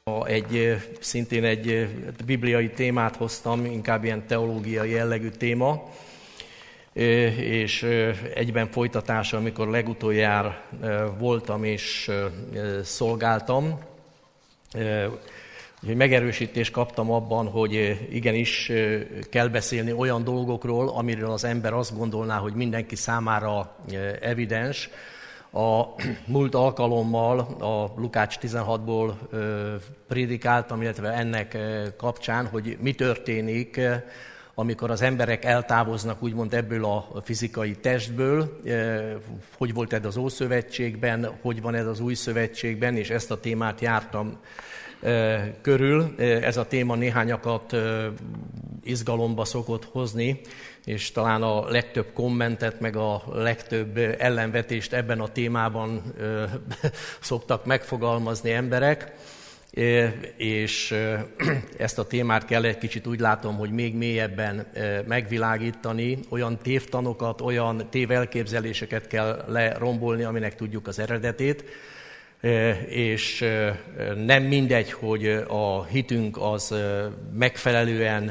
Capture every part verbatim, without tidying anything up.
Egy, szintén egy bibliai témát hoztam, inkább ilyen teológiai jellegű téma, és egyben folytatása, amikor legutoljára voltam és szolgáltam. Úgyhogy megerősítést kaptam abban, hogy igenis kell beszélni olyan dolgokról, amiről az ember azt gondolná, hogy mindenki számára evidens. A múlt alkalommal a Lukács tizenhatból prédikáltam, illetve ennek kapcsán, hogy mi történik, amikor az emberek eltávoznak úgymond ebből a fizikai testből, hogy volt ez az Ószövetségben, hogy van ez az Új Szövetségben, és ezt a témát jártam körül. Ez a téma néhányakat izgalomba szokott hozni, és talán a legtöbb kommentet, meg a legtöbb ellenvetést ebben a témában szoktak megfogalmazni emberek, és ezt a témát kell egy kicsit úgy látom, hogy még mélyebben megvilágítani, olyan tévtanokat, olyan tévelképzeléseket kell lerombolni, aminek tudjuk az eredetét, és nem mindegy, hogy a hitünk az megfelelően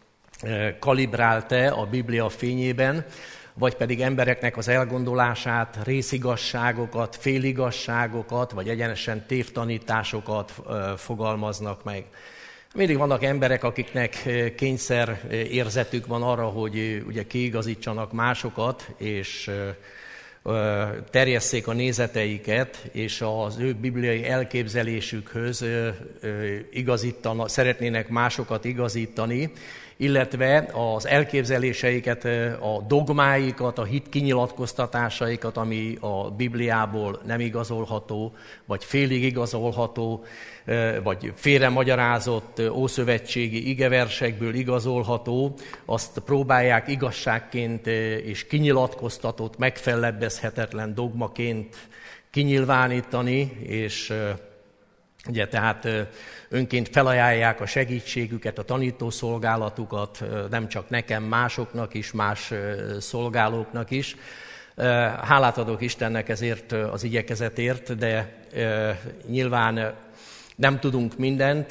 kalibrált-e a Biblia fényében, vagy pedig embereknek az elgondolását, részigazságokat, féligasságokat, vagy egyenesen tévtanításokat fogalmaznak meg. Mindig vannak emberek, akiknek kényszer érzetük van arra, hogy ugye kiigazítsanak másokat, és terjesszék a nézeteiket, és az ő bibliai elképzelésükhöz igazítana, szeretnének másokat igazítani, illetve az elképzeléseiket, a dogmáikat, a hit kinyilatkoztatásaikat, ami a Bibliából nem igazolható, vagy félig igazolható, vagy félremagyarázott ószövetségi igeversekből igazolható, azt próbálják igazságként és kinyilatkoztatott, megfellebbezhetetlen dogmaként kinyilvánítani, és ugye tehát önként felajánlják a segítségüket, a tanítószolgálatukat, nem csak nekem, másoknak is, más szolgálóknak is. Hálát adok Istennek ezért az igyekezetért, de nyilván nem tudunk mindent,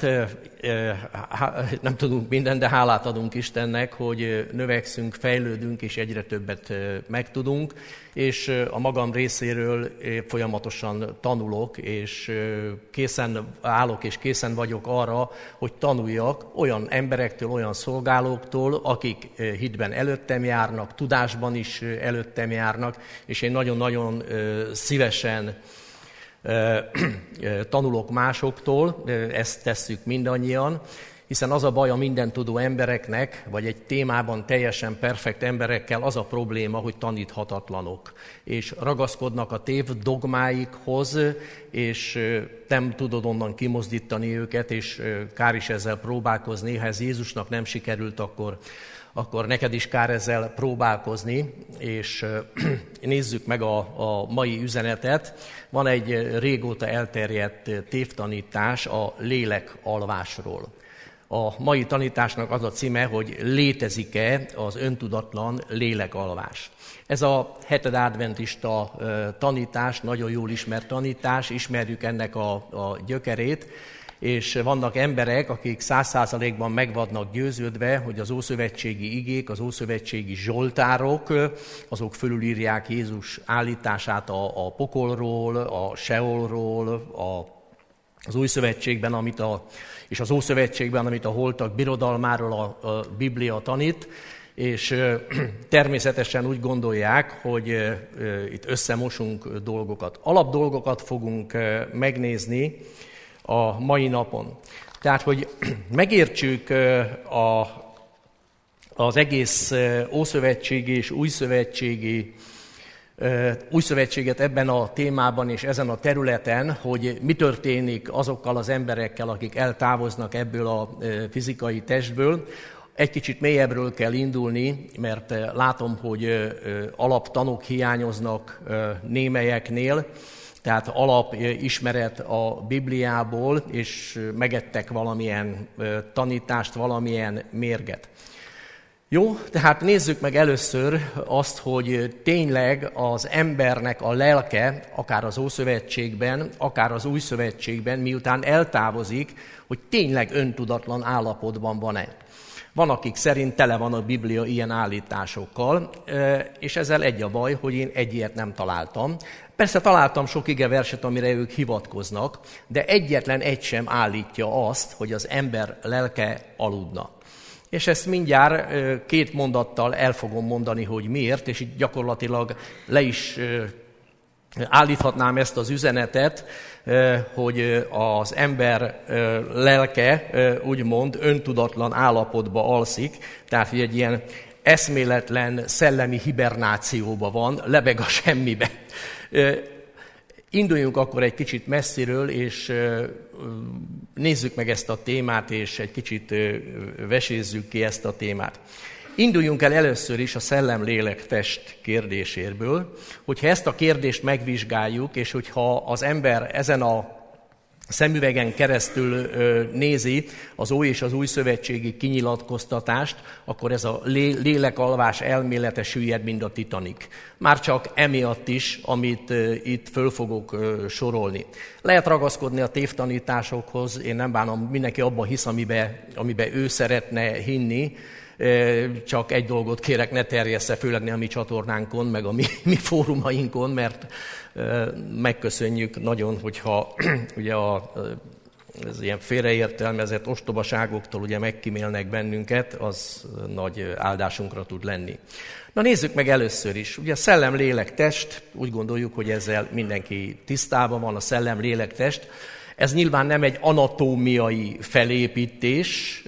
nem tudunk mindent, de hálát adunk Istennek, hogy növekszünk, fejlődünk, és egyre többet megtudunk, és a magam részéről folyamatosan tanulok, és készen állok, és készen vagyok arra, hogy tanuljak olyan emberektől, olyan szolgálóktól, akik hitben előttem járnak, tudásban is előttem járnak, és én nagyon-nagyon szívesen tanulok másoktól, ezt tesszük mindannyian, hiszen az a baj a mindentudó embereknek, vagy egy témában teljesen perfekt emberekkel az a probléma, hogy taníthatatlanok, és ragaszkodnak a tév dogmáikhoz, és nem tudod onnan kimozdítani őket, és kár is ezzel próbálkozni. Ha ez Jézusnak nem sikerült, akkor akkor neked is kár ezzel próbálkozni, és nézzük meg a, a mai üzenetet. Van egy régóta elterjedt tévtanítás a lélekalvásról. A mai tanításnak az a címe, hogy létezik-e az öntudatlan lélekalvás. Ez a heted adventista tanítás, nagyon jól ismert tanítás, ismerjük ennek a, a gyökerét, és vannak emberek, akik száz százalékban meg vannak győződve, hogy az ószövetségi igék, az ószövetségi zsoltárok, azok fölülírják Jézus állítását a, a pokolról, a Seolról, a, az Új Szövetségben, amit a, és az Ószövetségben, amit a holtak birodalmáról a, a Biblia tanít, és természetesen úgy gondolják, hogy itt összemosunk dolgokat. Alapdolgokat fogunk megnézni a mai napon. Tehát, hogy megértsük a, az egész ószövetségi és újszövetségi, újszövetséget ebben a témában és ezen a területen, hogy mi történik azokkal az emberekkel, akik eltávoznak ebből a fizikai testből. Egy kicsit mélyebbről kell indulni, mert látom, hogy alaptanok hiányoznak némelyeknél, tehát alapismeret a Bibliából, és megettek valamilyen tanítást, valamilyen mérget. Jó, tehát nézzük meg először azt, hogy tényleg az embernek a lelke, akár az Ószövetségben, akár az Új Szövetségben, miután eltávozik, hogy tényleg öntudatlan állapotban van-e. Van, akik szerint tele van a Biblia ilyen állításokkal, és ezzel egy a baj, hogy én egy ilyet nem találtam. Persze találtam sok igeverset, amire ők hivatkoznak, de egyetlen egy sem állítja azt, hogy az ember lelke aludna. És ezt mindjárt két mondattal el fogom mondani, hogy miért, és itt gyakorlatilag le is állíthatnám ezt az üzenetet, hogy az ember lelke úgymond öntudatlan állapotba alszik, tehát hogy egy ilyen eszméletlen szellemi hibernációba van, lebeg a semmibe. Induljunk akkor egy kicsit messziről, és nézzük meg ezt a témát, és egy kicsit vesézzük ki ezt a témát. Induljunk el először is a szellem-lélek-test kérdéséből, hogyha ezt a kérdést megvizsgáljuk, és hogyha az ember ezen a szemüvegen keresztül nézi az Ój és az Új Szövetségi kinyilatkoztatást, akkor ez a lélekalvás elmélete süllyed, mint a Titanic. Már csak emiatt is, amit itt föl fogok sorolni. Lehet ragaszkodni a tévtanításokhoz, én nem bánom, mindenki abban hisz, amiben, amiben ő szeretne hinni, csak egy dolgot kérek, ne terjessze, főleg ne a mi csatornánkon, meg a mi, mi fórumainkon, mert megköszönjük nagyon, hogyha ugye a, az ilyen félreértelmezett ostobaságoktól ugye megkímélnek bennünket, az nagy áldásunkra tud lenni. Na nézzük meg először is. Ugye a szellem, lélek, test, úgy gondoljuk, hogy ezzel mindenki tisztában van, a szellem, lélek, test. Ez nyilván nem egy anatómiai felépítés,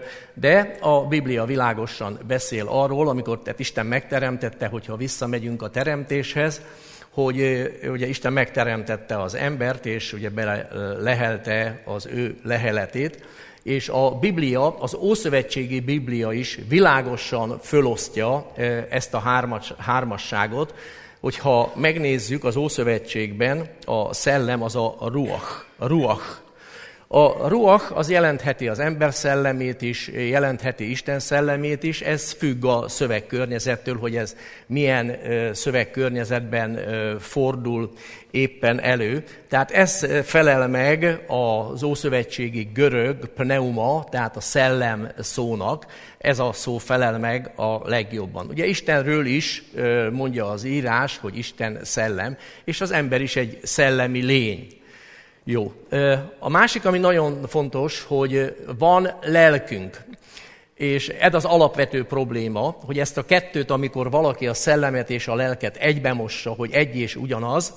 de a Biblia világosan beszél arról, amikor tehát Isten megteremtette, hogyha visszamegyünk a teremtéshez, hogy ugye Isten megteremtette az embert, és ugye bele lehelte az ő leheletét, és a Biblia, az Ószövetségi Biblia is világosan fölosztja ezt a hármas, hármasságot, hogyha megnézzük az Ószövetségben, a szellem az a ruach. A ruach. A ruach az jelentheti az ember szellemét is, jelentheti Isten szellemét is, ez függ a szövegkörnyezettől, hogy ez milyen szövegkörnyezetben fordul éppen elő. Tehát ez felel meg az ószövetségi görög pneuma, tehát a szellem szónak, ez a szó felel meg a legjobban. Ugye Istenről is mondja az írás, hogy Isten szellem, és az ember is egy szellemi lény. Jó. A másik, ami nagyon fontos, hogy van lelkünk. És ez az alapvető probléma, hogy ezt a kettőt, amikor valaki a szellemet és a lelket egybemossa, hogy egy és ugyanaz,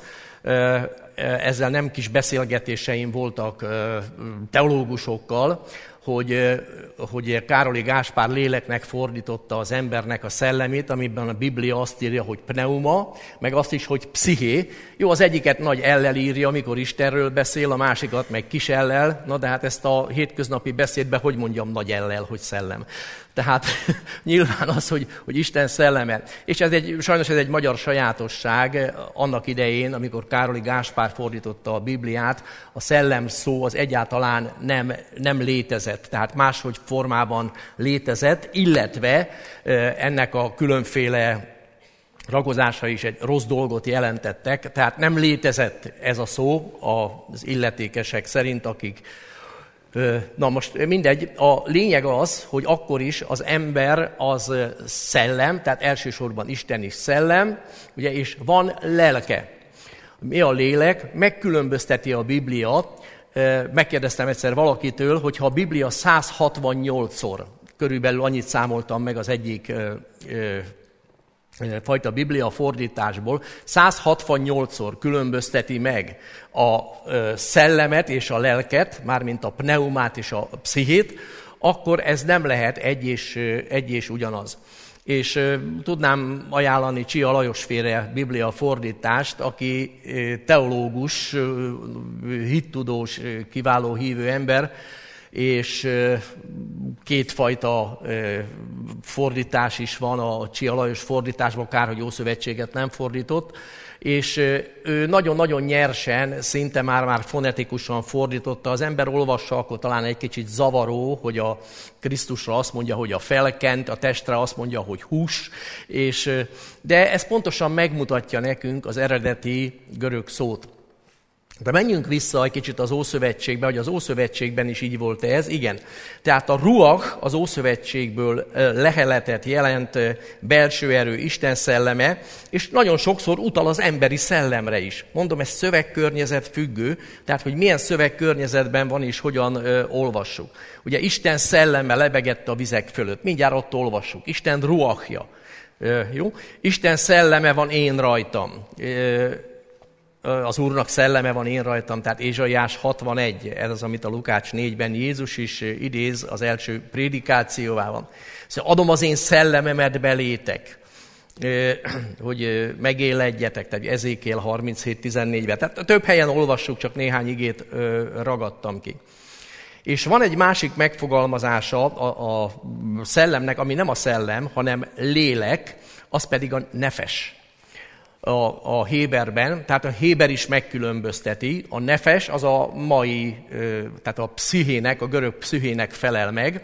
ezzel nem kis beszélgetéseim voltak teológusokkal, hogy, hogy Károli Gáspár léleknek fordította az embernek a szellemét, amiben a Biblia azt írja, hogy pneuma, meg azt is, hogy psziché. Jó, az egyiket nagy ellel írja, amikor Istenről beszél, a másikat meg kis ellel. Na de hát ezt a hétköznapi beszédben hogy mondjam nagy ellel, hogy szellem. Tehát nyilván az, hogy, hogy Isten szelleme. És ez egy, sajnos ez egy magyar sajátosság annak idején, amikor Károli Gáspár fordította a Bibliát, a szellem szó az egyáltalán nem, nem létezett, tehát máshogy formában létezett, illetve ennek a különféle ragozása is egy rossz dolgot jelentettek, tehát nem létezett ez a szó az illetékesek szerint, akik Na most mindegy, a lényeg az, hogy akkor is az ember az szellem, tehát elsősorban Isten is szellem, ugye, és van lelke. Mi a lélek? Megkülönbözteti a Biblia. Megkérdeztem egyszer valakitől, hogy ha a Biblia száz hatvannyolcszor, körülbelül annyit számoltam meg az egyik fajta Biblia fordításból, száz hatvannyolcszor különbözteti meg a szellemet és a lelket, mármint a pneumát és a pszichét, akkor ez nem lehet egy és, egy és ugyanaz. És tudnám ajánlani Csia Lajosféle Biblia fordítást, aki teológus, hittudós, kiváló hívő ember, és kétfajta fordítás is van a Csia Lajos fordításban, kár, hogy Ószövetséget nem fordított, és ő nagyon-nagyon nyersen, szinte már-már fonetikusan fordította. Az ember olvassa, akkor talán egy kicsit zavaró, hogy a Krisztusra azt mondja, hogy a felkent, a testre azt mondja, hogy hús, és, de ez pontosan megmutatja nekünk az eredeti görög szót. De menjünk vissza egy kicsit az Ószövetségbe, hogy az Ószövetségben is így volt ez. Igen, tehát a ruach az Ószövetségből leheletet jelent, belső erő, Isten szelleme, és nagyon sokszor utal az emberi szellemre is. Mondom, ez szövegkörnyezet függő, tehát hogy milyen szövegkörnyezetben van és hogyan ö, olvassuk. Ugye Isten szelleme lebegett a vizek fölött, mindjárt ott olvassuk. Isten ruachja, ö, jó? Isten szelleme van én rajtam. Ö, Az Úrnak szelleme van én rajtam, tehát Ézsaiás hatvanegy, ez az, amit a Lukács négyben Jézus is idéz az első prédikációjában. Szóval adom az én szellememet belétek, hogy megéledjetek, tehát Ezékiel harminchét tizennégyben. Tehát több helyen olvassuk, csak néhány igét ragadtam ki. És van egy másik megfogalmazása a, a szellemnek, ami nem a szellem, hanem lélek, az pedig a nefes. A, a héberben, tehát a héber is megkülönbözteti. A nefes az a mai, tehát a pszichének, a görög pszichének felel meg,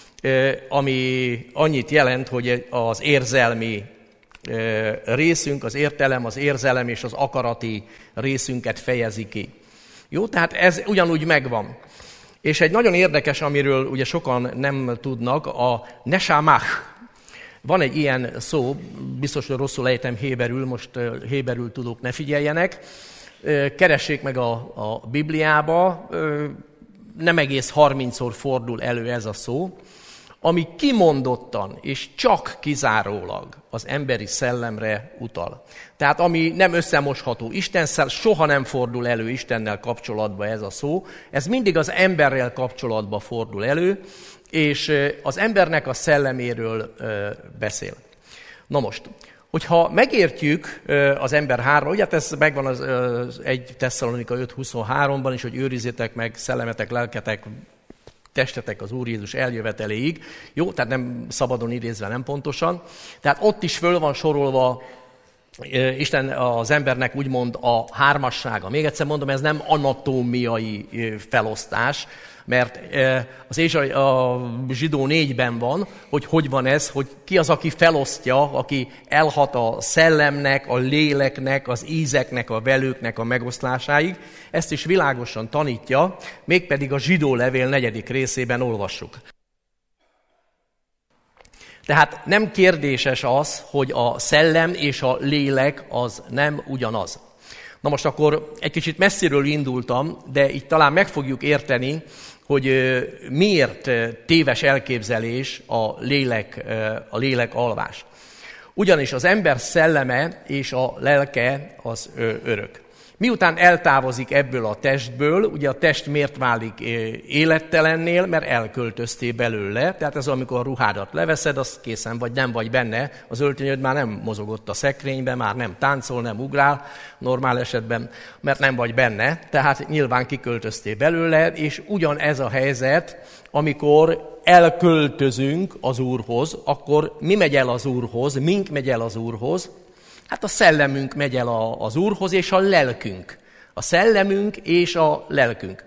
ami annyit jelent, hogy az érzelmi részünk, az értelem, az érzelem és az akarati részünket fejezi ki. Jó, tehát ez ugyanúgy megvan. És egy nagyon érdekes, amiről ugye sokan nem tudnak, a neshamach. Van egy ilyen szó, biztos, hogy rosszul ejtem héberül, most héberül tudók ne figyeljenek. Keressék meg a, a Bibliába, nem egész harmincszor fordul elő ez a szó, ami kimondottan és csak kizárólag az emberi szellemre utal. Tehát ami nem összemosható Istennel, soha nem fordul elő Istennel kapcsolatba ez a szó, ez mindig az emberrel kapcsolatba fordul elő, és az embernek a szelleméről beszél. Na most, hogyha megértjük az ember hárma, ugye ez megvan az, az egy Tesszalonika öt huszonháromban is, hogy őrizzétek meg szellemetek, lelketek, testetek az Úr Jézus eljöveteléig. Jó, tehát nem szabadon idézve, nem pontosan. Tehát ott is föl van sorolva Isten az embernek úgymond a hármassága. Még egyszer mondom, ez nem anatómiai felosztás, mert az Ézsai, a zsidó négyben van, hogy hogy van ez, hogy ki az, aki felosztja, aki elhat a szellemnek, a léleknek, az ízeknek, a velőknek a megoszlásáig. Ezt is világosan tanítja, mégpedig a zsidó levél negyedik részében olvassuk. Tehát nem kérdéses az, hogy a szellem és a lélek az nem ugyanaz. Na most akkor egy kicsit messziről indultam, de itt talán meg fogjuk érteni, hogy miért téves elképzelés a lélek, a lélek alvás. Ugyanis az ember szelleme és a lelke az örök. Miután eltávozik ebből a testből, ugye a test miért válik élettelennél, mert elköltöztél belőle, tehát ez amikor a ruhádat leveszed, az készen vagy, nem vagy benne, az öltönyöd már nem mozogott a szekrényben, már nem táncol, nem ugrál, normál esetben, mert nem vagy benne, tehát nyilván kiköltöztél belőle, és ugyanez a helyzet, amikor elköltözünk az Úrhoz, akkor mi megy el az Úrhoz, mink megy el az Úrhoz? Hát a szellemünk megy el az Úrhoz, és a lelkünk. A szellemünk és a lelkünk.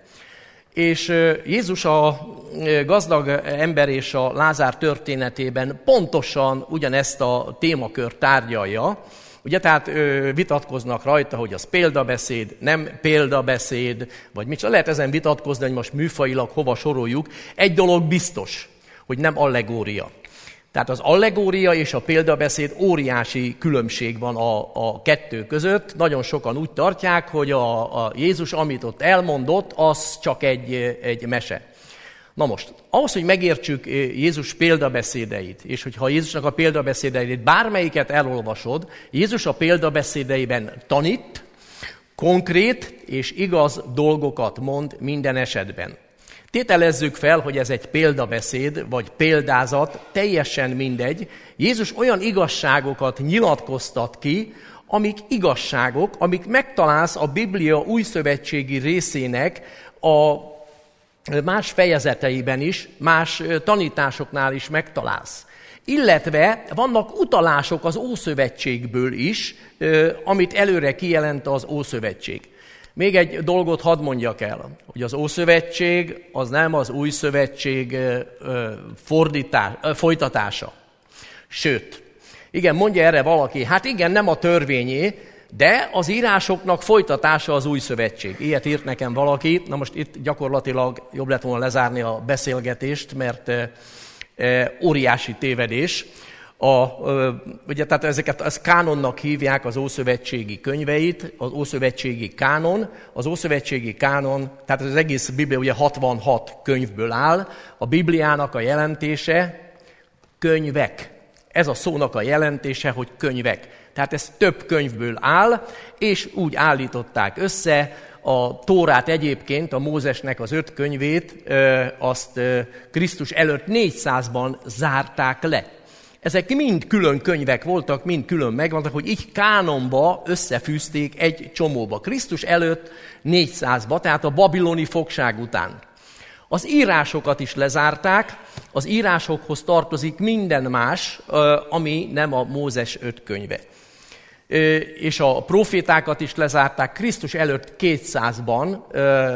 És Jézus a gazdag ember és a Lázár történetében pontosan ugyanezt a témakört tárgyalja. Ugye, tehát vitatkoznak rajta, hogy az példabeszéd, nem példabeszéd, vagy mit. Lehet ezen vitatkozni, hogy most műfajilag hova soroljuk. Egy dolog biztos, hogy nem allegória. Tehát az allegória és a példabeszéd óriási különbség van a, a kettő között. Nagyon sokan úgy tartják, hogy a, a Jézus, amit ott elmondott, az csak egy, egy mese. Na most, ahhoz, hogy megértsük Jézus példabeszédeit, és hogyha Jézusnak a példabeszédeit bármelyiket elolvasod, Jézus a példabeszédeiben tanít, konkrét és igaz dolgokat mond minden esetben. Tételezzük fel, hogy ez egy példabeszéd, vagy példázat, teljesen mindegy. Jézus olyan igazságokat nyilatkoztat ki, amik igazságok, amik megtalálsz a Biblia újszövetségi részének a más fejezeteiben is, más tanításoknál is megtalálsz. Illetve vannak utalások az Ószövetségből is, amit előre kijelent az Ószövetség. Még egy dolgot hadd mondjak el, hogy az Ószövetség az nem az Új Szövetség fordítás, folytatása. Sőt, igen, mondja erre valaki, hát igen, nem a törvényé, de az írásoknak folytatása az Új Szövetség. Ilyet írt nekem valaki, na most itt gyakorlatilag jobb lett volna lezárni a beszélgetést, mert e, e, óriási tévedés. A, e, ugye, tehát ezeket az kánonnak hívják az ószövetségi könyveit, az ószövetségi kánon. Az ószövetségi kánon, tehát az egész Biblia ugye hatvanhat könyvből áll, a Bibliának a jelentése könyvek. Ez a szónak a jelentése, hogy könyvek. Tehát ez több könyvből áll, és úgy állították össze. A Tórát egyébként, a Mózesnek az öt könyvét, azt Krisztus előtt négyszázban zárták le. Ezek mind külön könyvek voltak, mind külön megvannak, hogy így kánonba összefűzték egy csomóba. Krisztus előtt négyszázba, tehát a babiloni fogság után. Az írásokat is lezárták, az írásokhoz tartozik minden más, ami nem a Mózes öt könyve. És a profétákat is lezárták Krisztus előtt kétszázban,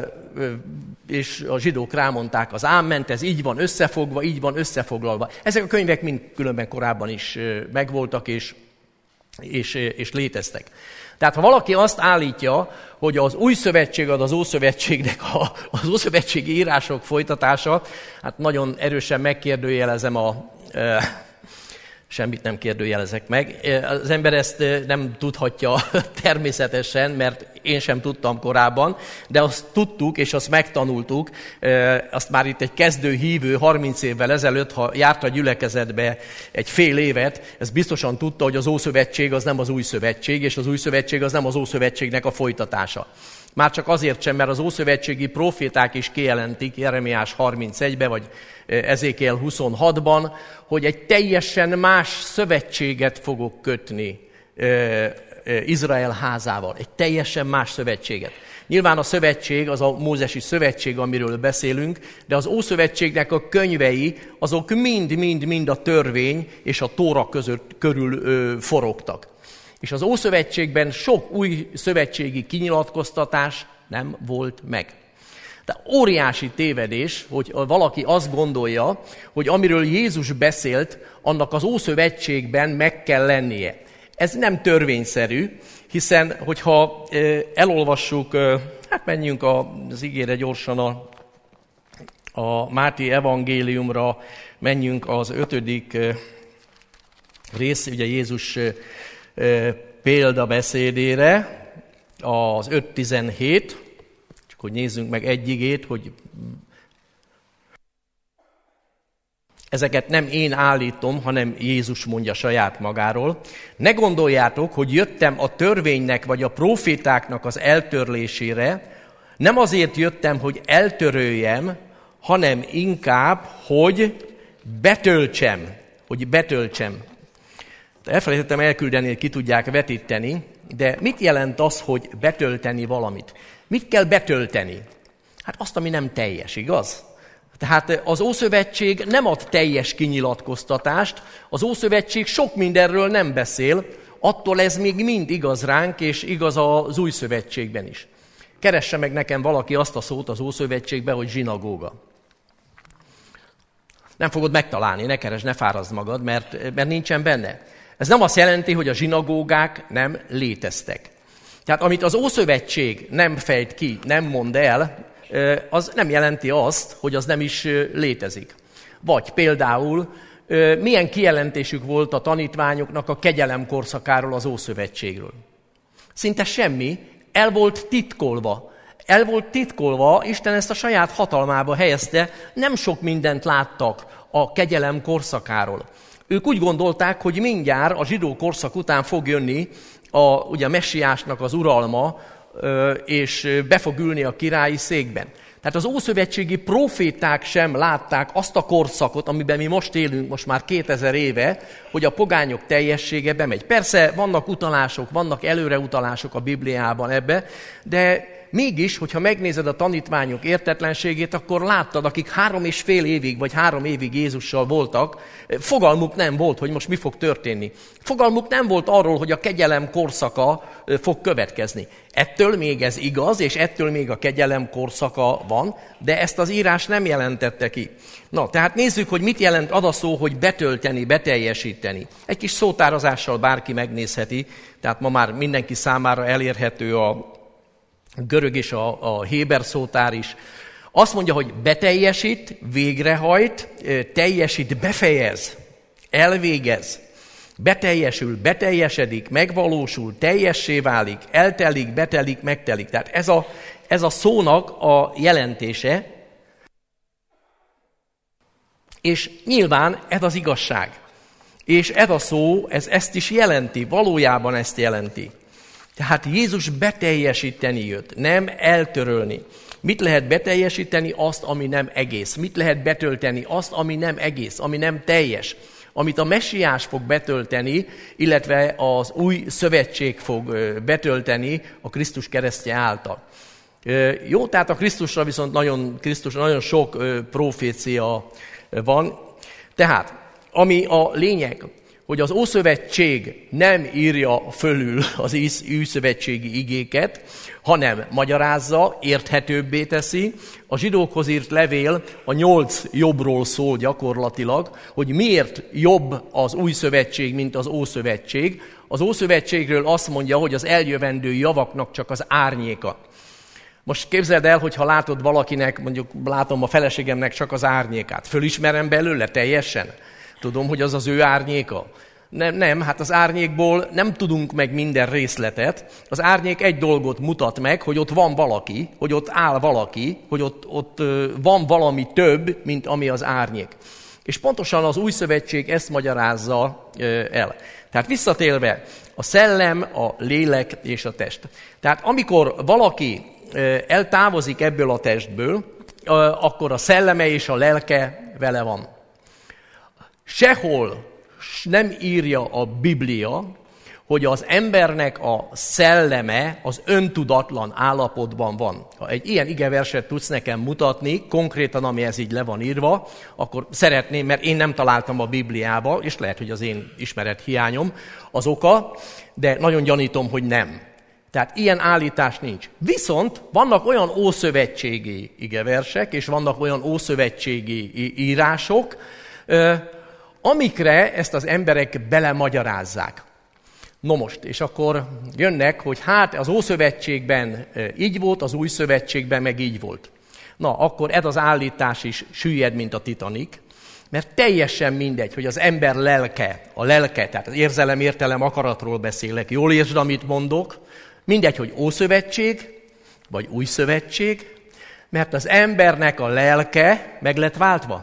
és a zsidók rámondták az áment, ez így van összefogva, így van összefoglalva. Ezek a könyvek mind különben korábban is megvoltak és, és, és léteztek. Tehát ha valaki azt állítja, hogy az Új Szövetség az Ószövetségnek a, az ószövetségi írások folytatása, hát nagyon erősen megkérdőjelezem a... Semmit nem kérdőjelezek meg. Az ember ezt nem tudhatja természetesen, mert én sem tudtam korábban, de azt tudtuk, és azt megtanultuk, azt már itt egy kezdő hívő harminc évvel ezelőtt, ha járt a gyülekezetbe egy fél évet, ez biztosan tudta, hogy az Ószövetség az nem az Új Szövetség, és az Új Szövetség az nem az Ószövetségnek a folytatása. Már csak azért sem, mert az ószövetségi proféták is kijelentik Jeremiás harmincegyben, vagy Ezékiel huszonhatban, hogy egy teljesen más szövetséget fogok kötni Izrael házával. Egy teljesen más szövetséget. Nyilván a szövetség, az a mózesi szövetség, amiről beszélünk, de az Ószövetségnek a könyvei, azok mind-mind-mind a törvény és a Tóra között körül ö, forogtak. És az Ószövetségben sok új szövetségi kinyilatkoztatás nem volt meg. De óriási tévedés, hogy valaki azt gondolja, hogy amiről Jézus beszélt, annak az Ószövetségben meg kell lennie. Ez nem törvényszerű, hiszen hogyha elolvassuk, hát menjünk az igére gyorsan a, a Máté evangéliumra, menjünk az ötödik rész, ugye Jézus példabeszédére, az öt tizenhét, csak hogy nézzünk meg egy igét, hogy ezeket nem én állítom, hanem Jézus mondja saját magáról. Ne gondoljátok, hogy jöttem a törvénynek vagy a profétáknak az eltörlésére, nem azért jöttem, hogy eltöröljem, hanem inkább, hogy betöltsem, hogy betöltsem. Elfelejtettem elküldeni, hogy ki tudják vetíteni, de mit jelent az, hogy betölteni valamit? Mit kell betölteni? Hát azt, ami nem teljes, igaz? Tehát az Ószövetség nem ad teljes kinyilatkoztatást, az Ószövetség sok mindenről nem beszél, attól ez még mind igaz ránk, és igaz az Új Szövetségben is. Keresse meg nekem valaki azt a szót az Ószövetségben, hogy zsinagóga. Nem fogod megtalálni, ne keresd, ne fárazd magad, mert, mert nincsen benne. Ez nem azt jelenti, hogy a zsinagógák nem léteztek. Tehát amit az Ószövetség nem fejt ki, nem mond el, az nem jelenti azt, hogy az nem is létezik. Vagy például milyen kijelentésük volt a tanítványoknak a kegyelem korszakáról az Ószövetségről. Szinte semmi, el volt titkolva. El volt titkolva, Isten ezt a saját hatalmába helyezte, nem sok mindent láttak a kegyelem korszakáról. Ők úgy gondolták, hogy mindjárt a zsidó korszak után fog jönni a, ugye a messiásnak az uralma, és be fog ülni a királyi székben. Tehát az ószövetségi proféták sem látták azt a korszakot, amiben mi most élünk, most már kétezer éve, hogy a pogányok teljessége bemegy. Persze vannak utalások, vannak előreutalások a Bibliában ebbe, de mégis, hogyha megnézed a tanítványok értetlenségét, akkor láttad, akik három és fél évig, vagy három évig Jézussal voltak, fogalmuk nem volt, hogy most mi fog történni. Fogalmuk nem volt arról, hogy a kegyelem korszaka fog következni. Ettől még ez igaz, és ettől még a kegyelem korszaka van, de ezt az írás nem jelentette ki. Na, tehát nézzük, hogy mit jelent az a szó, hogy betölteni, beteljesíteni. Egy kis szótározással bárki megnézheti, tehát ma már mindenki számára elérhető a görög és a, a héber szótár is. Azt mondja, hogy beteljesít, végrehajt, teljesít, befejez, elvégez, beteljesül, beteljesedik, megvalósul, teljessé válik, eltelik, betelik, megtelik. Tehát ez a, ez a szónak a jelentése, és nyilván ez az igazság. És ez a szó, ez ezt is jelenti, valójában ezt jelenti. Tehát Jézus beteljesíteni jött, nem eltörölni. Mit lehet beteljesíteni? Azt, ami nem egész. Mit lehet betölteni? Azt, ami nem egész, ami nem teljes. Amit a Messiás fog betölteni, illetve az új szövetség fog betölteni a Krisztus keresztje által. Jó, tehát a Krisztusra viszont nagyon, Krisztusra nagyon sok profécia van. Tehát, ami a lényeg, hogy az Ószövetség nem írja fölül az újszövetségi igéket, hanem magyarázza, érthetőbbé teszi. A zsidókhoz írt levél a nyolc jobbról szól gyakorlatilag, hogy miért jobb az új szövetség, mint az Ószövetség. Az Ószövetségről azt mondja, hogy az eljövendő javaknak csak az árnyéka. Most képzeld el, hogyha látod valakinek, mondjuk látom a feleségemnek csak az árnyékát. Fölismerem belőle teljesen? Tudom, hogy az az ő árnyéka? Nem, nem, hát az árnyékból nem tudunk meg minden részletet. Az árnyék egy dolgot mutat meg, hogy ott van valaki, hogy ott áll valaki, hogy ott, ott van valami több, mint ami az árnyék. És pontosan az új szövetség ezt magyarázza el. Tehát visszatérve, a szellem, a lélek és a test. Tehát amikor valaki eltávozik ebből a testből, akkor a szelleme és a lelke vele van. Sehol nem írja a Biblia, hogy az embernek a szelleme az öntudatlan állapotban van. Ha egy ilyen igeverset tudsz nekem mutatni, konkrétan ami ez így le van írva, akkor szeretném, mert én nem találtam a Bibliába, és lehet, hogy az én ismeret hiányom az oka, de nagyon gyanítom, hogy nem. Tehát ilyen állítás nincs. Viszont vannak olyan ószövetségi igeversek, és vannak olyan ószövetségi írások, amikre ezt az emberek belemagyarázzák. No most, és akkor jönnek, hogy hát az Ószövetségben így volt, az Új Szövetségben meg így volt. Na, akkor ez az állítás is süllyed, mint a Titanic, mert teljesen mindegy, hogy az ember lelke, a lelke, tehát az érzelem, értelem, akaratról beszélek, jól értsd, amit mondok, mindegy, hogy Ószövetség, vagy Új Szövetség, mert az embernek a lelke meg lett váltva?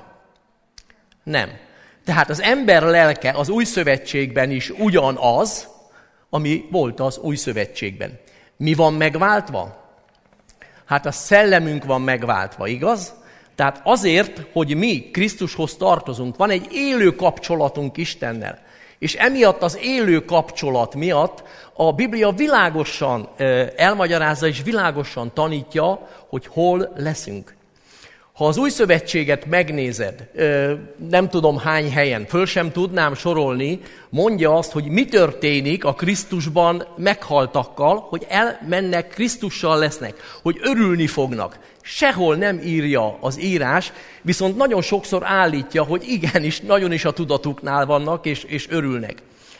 Nem. Tehát az ember lelke az Új Szövetségben is ugyanaz, ami volt az Új Szövetségben. Mi van megváltva? Hát a szellemünk van megváltva, igaz? Tehát azért, hogy mi Krisztushoz tartozunk, van egy élő kapcsolatunk Istennel. És emiatt az élő kapcsolat miatt a Biblia világosan elmagyarázza és világosan tanítja, hogy hol leszünk. Ha az Új Szövetséget megnézed, nem tudom hány helyen, föl sem tudnám sorolni, mondja azt, hogy mi történik a Krisztusban meghaltakkal, hogy elmennek, Krisztussal lesznek, hogy örülni fognak. Sehol nem írja az írás, viszont nagyon sokszor állítja, hogy igenis, nagyon is a tudatuknál vannak, és, és örülnek.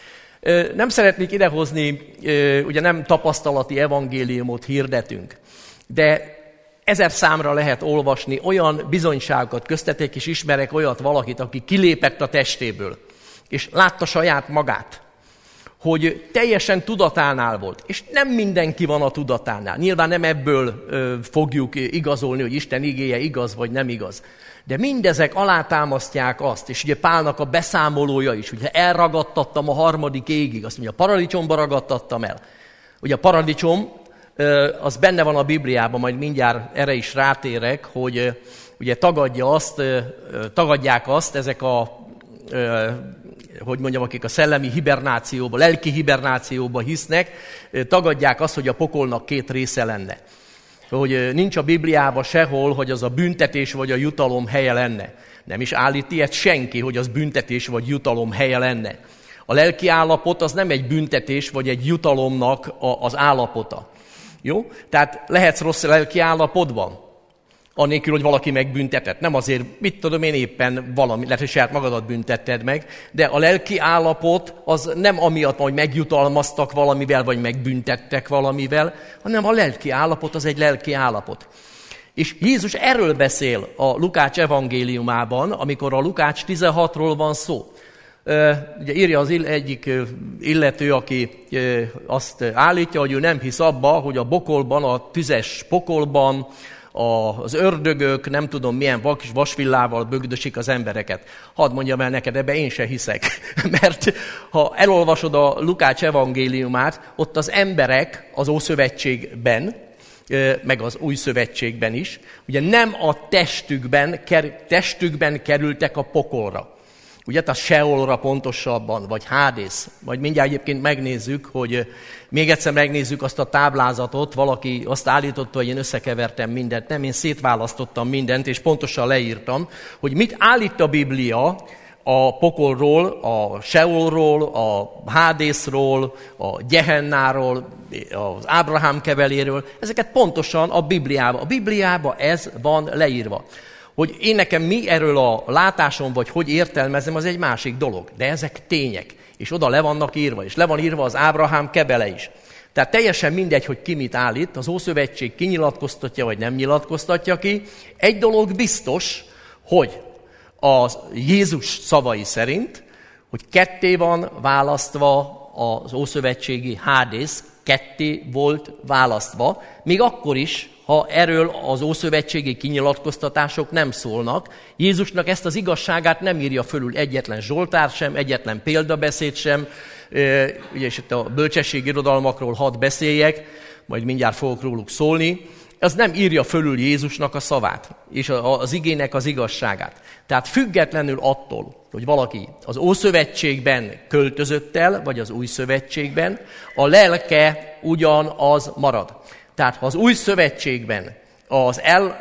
Nem szeretnék idehozni, ugye nem tapasztalati evangéliumot hirdetünk, de ezer számra lehet olvasni olyan bizonyságokat, köztetek is ismerek olyat valakit, aki kilépett a testéből, és látta saját magát, hogy teljesen tudatánál volt, és nem mindenki van a tudatánál. Nyilván nem ebből ö, fogjuk igazolni, hogy Isten igéje igaz vagy nem igaz. De mindezek alátámasztják azt, és ugye Pálnak a beszámolója is, hogy elragadtattam a harmadik égig, azt mondja, a paradicsomba ragadtattam el. Ugye a paradicsom, az benne van a Bibliában, majd mindjárt erre is rátérek, hogy ugye tagadja azt, tagadják azt ezek a, hogy mondjam, akik a szellemi hibernációba, lelki hibernációba hisznek, tagadják azt, hogy a pokolnak két része lenne. hogy nincs a Bibliában sehol, hogy az a büntetés vagy a jutalom helye lenne. Nem is állít ilyet senki, hogy az büntetés vagy jutalom helye lenne. A lelki állapot az nem egy büntetés vagy egy jutalomnak az állapota. Jó? Tehát lehetsz rossz lelki állapotban, annélkül, hogy valaki megbüntetett. Nem azért, mit tudom én éppen valami, lehet, hogy saját magadat büntetted meg, de a lelki állapot az nem amiatt, hogy megjutalmaztak valamivel, vagy megbüntettek valamivel, hanem a lelki állapot az egy lelki állapot. És Jézus erről beszél a Lukács evangéliumában, amikor a Lukács tizenhatról van szó. Ugye írja az egyik illető, aki azt állítja, hogy ő nem hisz abba, hogy a pokolban, a tüzes pokolban az ördögök nem tudom milyen vasvillával bögdösik az embereket. Hadd mondjam el neked, ebbe én se hiszek. Mert ha elolvasod a Lukács evangéliumát, ott az emberek az Ószövetségben, meg az Új Szövetségben is, ugye nem a testükben, testükben kerültek a pokolra. Ugye, tehát Seolra pontosabban, vagy Hádész. Majd mindjárt egyébként megnézzük, hogy még egyszer megnézzük azt a táblázatot, valaki azt állította, hogy én összekevertem mindent. Nem, én szétválasztottam mindent, és pontosan leírtam, hogy mit állít a Biblia a pokolról, a Seolról, a Hádészról, a Gyehennáról, az Ábrahám keveléről. Ezeket pontosan a Bibliában. A Bibliában ez van leírva. Hogy én nekem mi erről a látásom, vagy hogy értelmezem, az egy másik dolog. De ezek tények, és oda le vannak írva, és le van írva az Ábrahám kebele is. Tehát teljesen mindegy, hogy ki mit állít, az Ószövetség kinyilatkoztatja, vagy nem nyilatkoztatja ki. Egy dolog biztos, hogy az Jézus szavai szerint, hogy ketté van választva az ószövetségi Hádész, ketté volt választva, még akkor is, ha erről az ószövetségi kinyilatkoztatások nem szólnak. Jézusnak ezt az igazságát nem írja fölül egyetlen zsoltár sem, egyetlen példabeszéd sem, ugye és itt a bölcsességi irodalmakról hadd beszéljek, majd mindjárt fogok róluk szólni. Az nem írja fölül Jézusnak a szavát, és az igének az igazságát. Tehát függetlenül attól, hogy valaki az Ószövetségben költözött el, vagy az Új Szövetségben, a lelke ugyanaz marad. Tehát ha az Új Szövetségben az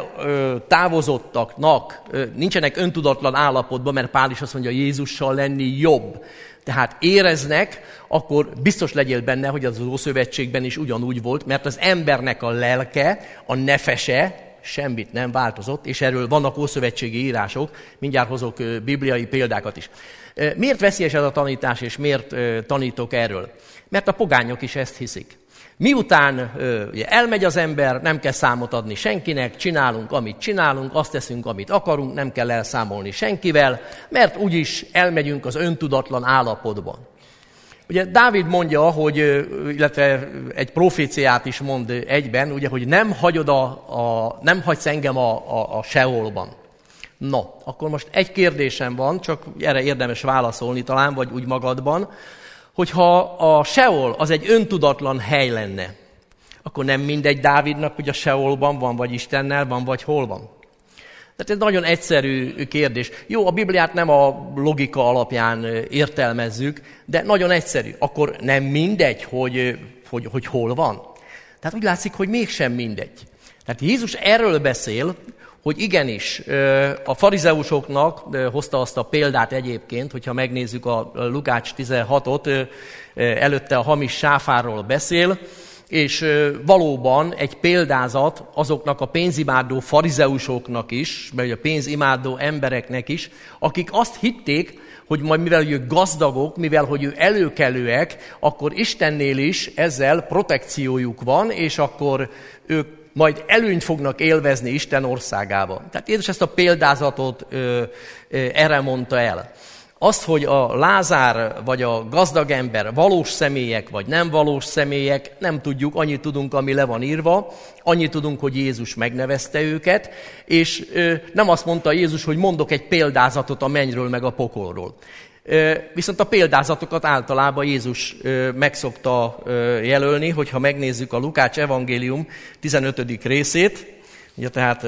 eltávozottaknak nincsenek öntudatlan állapotban, mert Pál is azt mondja, Jézussal lenni jobb, tehát éreznek, akkor biztos legyél benne, hogy az Ószövetségben is ugyanúgy volt, mert az embernek a lelke, a nefese semmit nem változott, és erről vannak ószövetségi írások, mindjárt hozok bibliai példákat is. Miért veszélyes ez a tanítás, és miért tanítok erről? Mert a pogányok is ezt hiszik. Miután ugye, elmegy az ember, nem kell számot adni senkinek, csinálunk, amit csinálunk, azt teszünk, amit akarunk, nem kell elszámolni senkivel, mert úgyis elmegyünk az öntudatlan állapotban. Ugye Dávid mondja, hogy, illetve egy proféciát is mond egyben, ugye, hogy nem hagyod a, a, nem hagysz engem a, a, a Seolban. No, akkor most egy kérdésem van, csak erre érdemes válaszolni talán, vagy úgy magadban, hogyha a Seol az egy öntudatlan hely lenne, akkor nem mindegy Dávidnak, hogy a Seolban van, vagy Istennel van, vagy hol van. Tehát ez nagyon egyszerű kérdés. Jó, a Bibliát nem a logika alapján értelmezzük, de nagyon egyszerű. Akkor nem mindegy, hogy, hogy, hogy hol van. Tehát úgy látszik, hogy mégsem mindegy. Tehát Jézus erről beszél, hogy igenis, a farizeusoknak hozta azt a példát egyébként, hogyha megnézzük a Lukács tizenhatot, előtte a hamis sáfárról beszél, és valóban egy példázat azoknak a pénzimádó farizeusoknak is, vagy a pénzimádó embereknek is, akik azt hitték, hogy majd mivel ők gazdagok, mivel hogy ő előkelőek, akkor Istennél is ezzel protekciójuk van, és akkor ők majd előnyt fognak élvezni Isten országában. Tehát Jézus ezt a példázatot ö, ö, erre mondta el. Azt, hogy a Lázár vagy a gazdag ember valós személyek vagy nem valós személyek, nem tudjuk, annyit tudunk, ami le van írva, annyit tudunk, hogy Jézus megnevezte őket, és ö, nem azt mondta Jézus, hogy mondok egy példázatot a mennyről meg a pokolról. Viszont a példázatokat általában Jézus meg szokta jelölni, hogyha megnézzük a Lukács evangélium tizenötödik részét, ugye, tehát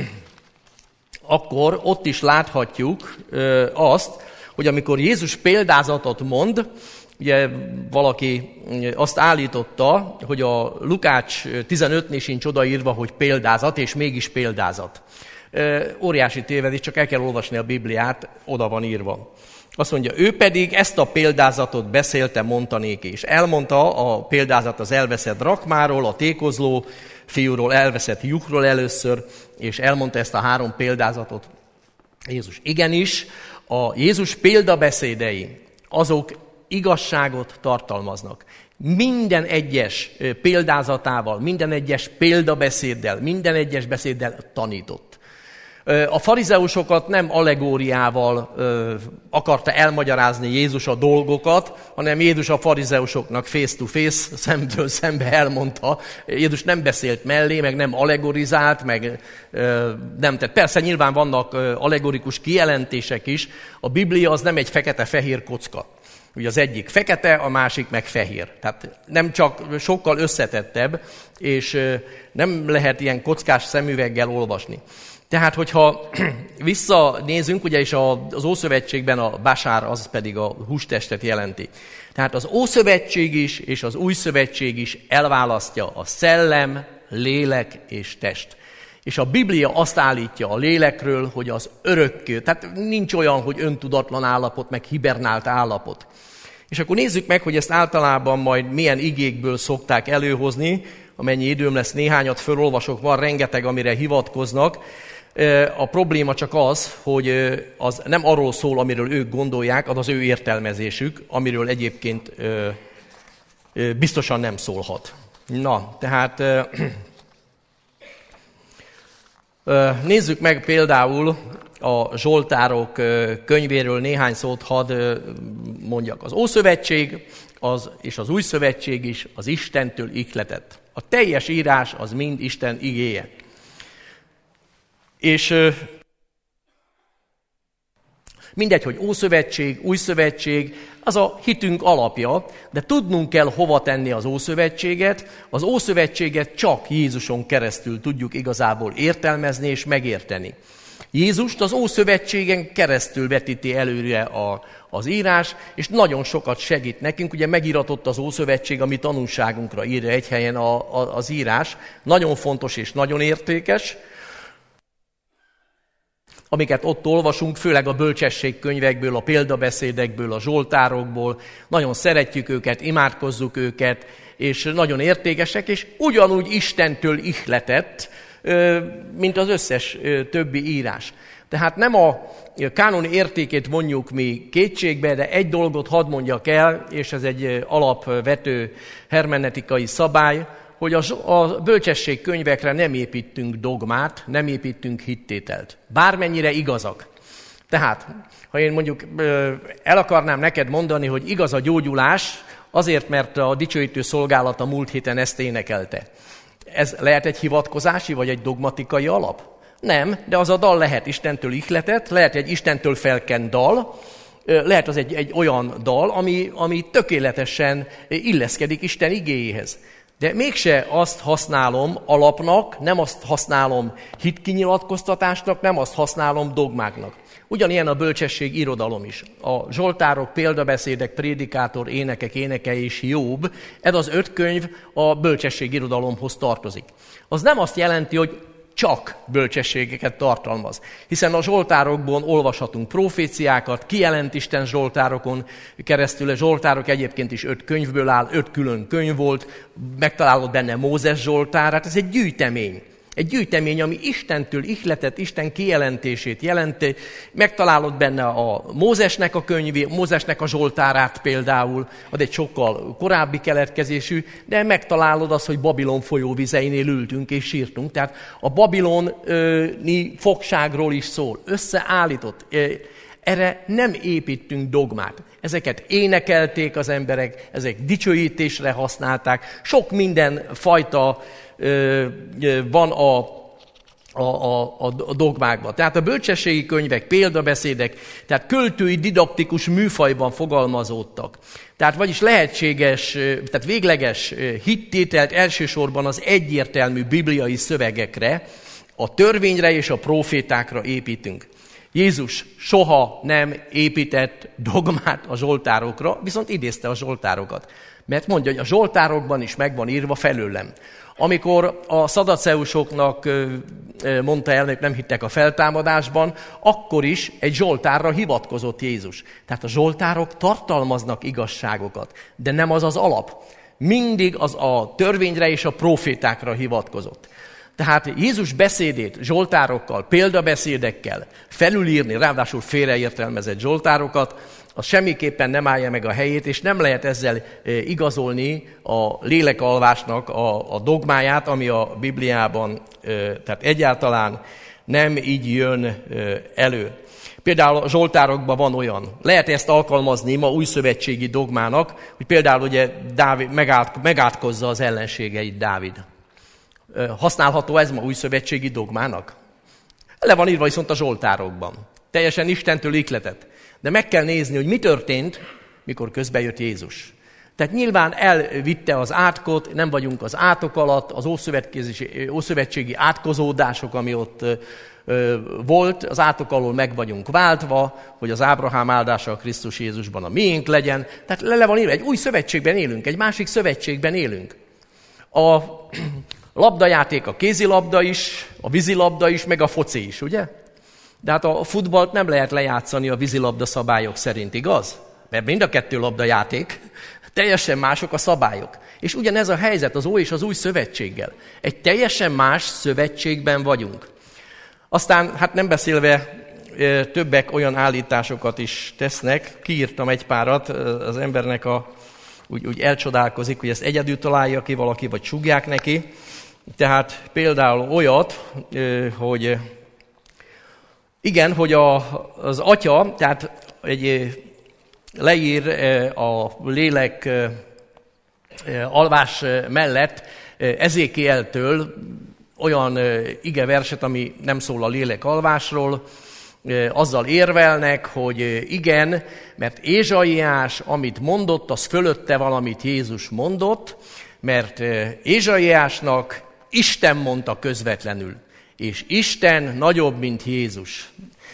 akkor ott is láthatjuk azt, hogy amikor Jézus példázatot mond, Ugye valaki azt állította, hogy a Lukács tizenötnél sincs odaírva, hogy példázat, és mégis példázat. Óriási tévedés, csak el kell olvasni a Bibliát, oda van írva. Azt mondja, ő pedig ezt a példázatot beszélte, mondta néki, és elmondta a példázat az elveszett rakmáról, a tékozló fiúról, elveszett lyukról először, és elmondta ezt a három példázatot. Jézus igenis, a Jézus példabeszédei, azok igazságot tartalmaznak. Minden egyes példázatával, minden egyes példabeszéddel, minden egyes beszéddel tanított. A farizeusokat nem allegóriával akarta elmagyarázni Jézus a dolgokat, hanem Jézus a farizeusoknak face to face, szemtől szembe elmondta. Jézus nem beszélt mellé, meg nem allegorizált, meg nem tett. Persze nyilván vannak allegorikus kijelentések is. A Biblia az nem egy fekete-fehér kocka. Ugye az egyik fekete, a másik meg fehér. Tehát nem csak sokkal összetettebb, és nem lehet ilyen kockás szemüveggel olvasni. Tehát, hogyha visszanézünk, ugye is az Ószövetségben a basár, az pedig a hústestet jelenti. Tehát az Ószövetség is, és az Új Szövetség is elválasztja a szellem, lélek és test. És a Biblia azt állítja a lélekről, hogy az örökkő, tehát nincs olyan, hogy öntudatlan állapot, meg hibernált állapot. És akkor nézzük meg, hogy ezt általában majd milyen igékből szokták előhozni, amennyi időm lesz, néhányat felolvasok, van rengeteg, amire hivatkoznak. A probléma csak az, hogy az nem arról szól, amiről ők gondolják, az az ő értelmezésük, amiről egyébként biztosan nem szólhat. Na, tehát nézzük meg például a Zsoltárok könyvéről néhány szót hadd mondjak. Az Ószövetség az, és az Új Szövetség is az Istentől ihletett. A teljes írás az mind Isten igéje. És mindegy, hogy Ószövetség, Új Szövetség, az a hitünk alapja, de tudnunk kell hova tenni az Ószövetséget. Az Ószövetséget csak Jézuson keresztül tudjuk igazából értelmezni és megérteni. Jézust az Ószövetségen keresztül vetíti előre a, az írás, és nagyon sokat segít nekünk. Ugye megíratott az Ószövetség, ami tanulságunkra írja egy helyen a, a, az írás. Nagyon fontos és nagyon értékes, amiket ott olvasunk, főleg a bölcsességkönyvekből, a példabeszédekből, a zsoltárokból. Nagyon szeretjük őket, imádkozzuk őket, és nagyon értékesek, és ugyanúgy Istentől ihletett, mint az összes többi írás. Tehát nem a kánon értékét mondjuk mi kétségbe, de egy dolgot hadd mondjak el, és ez egy alapvető hermenetikai szabály, hogy a bölcsességkönyvekre nem építünk dogmát, nem építünk hittételt. Bármennyire igazak. Tehát, ha én mondjuk el akarnám neked mondani, hogy igaz a gyógyulás, azért, mert a dicsőítő szolgálat a múlt héten ezt énekelte. Ez lehet egy hivatkozási vagy egy dogmatikai alap? Nem, de az a dal lehet Istentől ihletett, lehet egy Istentől felkent dal, lehet az egy, egy olyan dal, ami, ami tökéletesen illeszkedik Isten igéjéhez. De mégse azt használom alapnak, nem azt használom hitkinyilatkoztatásnak, nem azt használom dogmáknak. Ugyanilyen a bölcsesség irodalom is. A zsoltárok, példabeszédek, prédikátor, énekek, énekei és Jobb, ez az öt könyv a bölcsesség irodalomhoz tartozik. Az nem azt jelenti, hogy csak bölcsességeket tartalmaz. Hiszen a zsoltárokból olvashatunk proféciákat, kijelent Isten zsoltárokon keresztül. A zsoltárok egyébként is öt könyvből áll, öt külön könyv volt, megtalálod benne Mózes zsoltárát, ez egy gyűjtemény. Egy gyűjtemény, ami Istentől ihletett, Isten kijelentését jelenti. Megtalálod benne a Mózesnek a könyvét, Mózesnek a zsoltárát például, az egy sokkal korábbi keletkezésű, de megtalálod azt, hogy Babilon folyóvizeinél ültünk és sírtunk. Tehát a babiloni fogságról is szól. Összeállított. Erre nem építünk dogmát. Ezeket énekelték az emberek, ezek dicsőítésre használták. Sok minden fajta van a, a, a, a dogmákban. Tehát a bölcsességi könyvek, példabeszédek, tehát költői didaktikus műfajban fogalmazódtak. Tehát vagyis lehetséges, tehát végleges hittételt elsősorban az egyértelmű bibliai szövegekre, a törvényre és a profétákra építünk. Jézus soha nem épített dogmát a zsoltárokra, viszont idézte a zsoltárokat. Mert mondja, hogy a zsoltárokban is meg van írva felőlem. Amikor a szadaceusoknak mondta el, hogy nem hittek a feltámadásban, akkor is egy zsoltárra hivatkozott Jézus. Tehát a zsoltárok tartalmaznak igazságokat, de nem az az alap. Mindig az a törvényre és a profétákra hivatkozott. Tehát Jézus beszédét zsoltárokkal, példabeszédekkel felülírni, ráadásul félreértelmezett zsoltárokat, az semmiképpen nem állja meg a helyét, és nem lehet ezzel igazolni a lélekalvásnak a, a dogmáját, ami a Bibliában tehát egyáltalán nem így jön elő. Például a zsoltárokban van olyan, lehet ezt alkalmazni ma újszövetségi dogmának, hogy például ugye Dávid megát, megátkozza az ellenségeit Dávid. Használható ez ma újszövetségi dogmának? Le van írva viszont a zsoltárokban. Teljesen Istentől ihletett. De meg kell nézni, hogy mi történt, mikor közbejött Jézus. Tehát nyilván elvitte az átkot, nem vagyunk az átok alatt, az ószövetségi, ószövetségi átkozódások, ami ott ö, volt, az átok alól meg vagyunk váltva, hogy az Ábrahám áldása a Krisztus Jézusban a miénk legyen. Tehát le van írva, egy új szövetségben élünk, egy másik szövetségben élünk. A labdajáték, a kézilabda is, a vízilabda is, meg a foci is, ugye? De hát a futballt nem lehet lejátszani a vízilabda szabályok szerint, igaz? Mert mind a kettő labdajáték, teljesen mások a szabályok. És ugyanez a helyzet az Ó és az Új Szövetséggel. Egy teljesen más szövetségben vagyunk. Aztán, hát nem beszélve, többek olyan állításokat is tesznek, kiírtam egy párat, az embernek a, úgy, úgy elcsodálkozik, hogy ezt egyedül találja ki valaki, vagy súgják neki. Tehát például olyat, hogy igen, hogy a, az atya, tehát egy, leír a lélek alvás mellett Ezékieltől olyan igeverset, ami nem szól a lélek alvásról, azzal érvelnek, hogy igen, mert Ézsaiás, amit mondott, az fölötte valamit Jézus mondott, mert Ézsaiásnak Isten mondta közvetlenül, és Isten nagyobb, mint Jézus.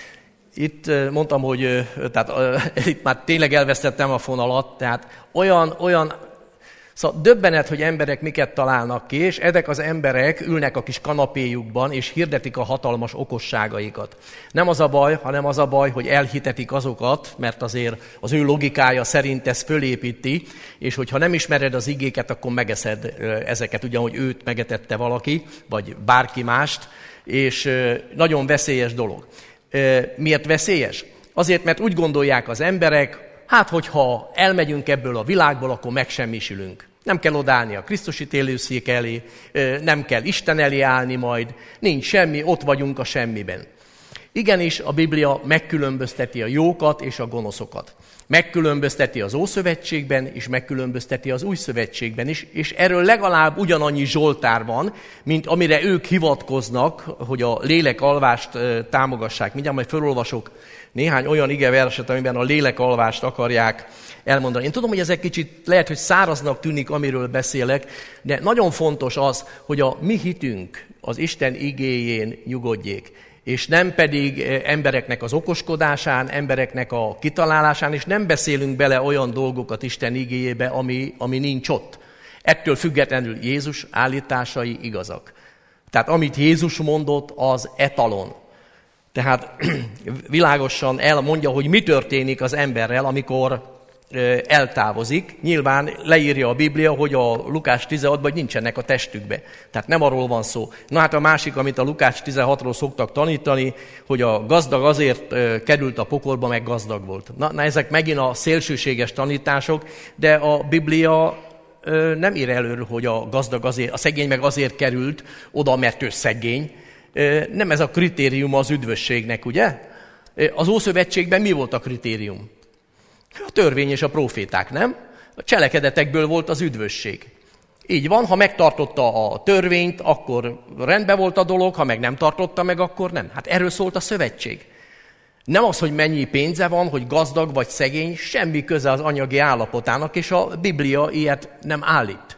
Itt mondtam, hogy tehát, itt már tényleg elvesztettem a fonalat, tehát olyan, olyan, szóval döbbenet, hogy emberek miket találnak ki, és ezek az emberek ülnek a kis kanapéjukban, és hirdetik a hatalmas okosságaikat. Nem az a baj, hanem az a baj, hogy elhitetik azokat, mert azért az ő logikája szerint ez fölépíti, és hogyha nem ismered az igéket, akkor megeszed ezeket, ugyanhogy őt megetette valaki, vagy bárki mást, és nagyon veszélyes dolog. Miért veszélyes? Azért, mert úgy gondolják az emberek, hát hogyha elmegyünk ebből a világból, akkor megsemmisülünk. Nem kell odállni a Krisztus ítélőszék elé, nem kell Isten elé állni majd, nincs semmi, ott vagyunk a semmiben. Igenis, a Biblia megkülönbözteti a jókat és a gonoszokat. Megkülönbözteti az Ószövetségben, és megkülönbözteti az Új Szövetségben is, és erről legalább ugyanannyi zsoltár van, mint amire ők hivatkoznak, hogy a lélek alvást támogassák. Mindjárt majd felolvasok néhány olyan igeverset, amiben a lélek alvást akarják elmondani. Én tudom, hogy ezek kicsit lehet, hogy száraznak tűnik, amiről beszélek, de nagyon fontos az, hogy a mi hitünk az Isten igéjén nyugodjék, és nem pedig embereknek az okoskodásán, embereknek a kitalálásán, és nem beszélünk bele olyan dolgokat Isten igéjébe, ami, ami nincs ott. Ettől függetlenül Jézus állításai igazak. Tehát amit Jézus mondott, az etalon. Tehát világosan elmondja, hogy mi történik az emberrel, amikor eltávozik. Nyilván leírja a Biblia, hogy a Lukács tizenhatban, hogy nincsenek a testükbe. Tehát nem arról van szó. Na hát a másik, amit a Lukács tizenhatról szoktak tanítani, hogy a gazdag azért került a pokolba, meg gazdag volt. Na, na ezek megint a szélsőséges tanítások, de a Biblia nem ír elő, hogy a gazdag azért, a szegény meg azért került oda, mert ő szegény. Nem ez a kritérium az üdvösségnek, ugye? Az Ószövetségben mi volt a kritérium? A törvény és a próféták, nem? A cselekedetekből volt az üdvösség. Így van, ha megtartotta a törvényt, akkor rendben volt a dolog, ha meg nem tartotta meg, akkor nem. Hát erről szólt a szövetség. Nem az, hogy mennyi pénze van, hogy gazdag vagy szegény, semmi köze az anyagi állapotának, és a Biblia ilyet nem állít.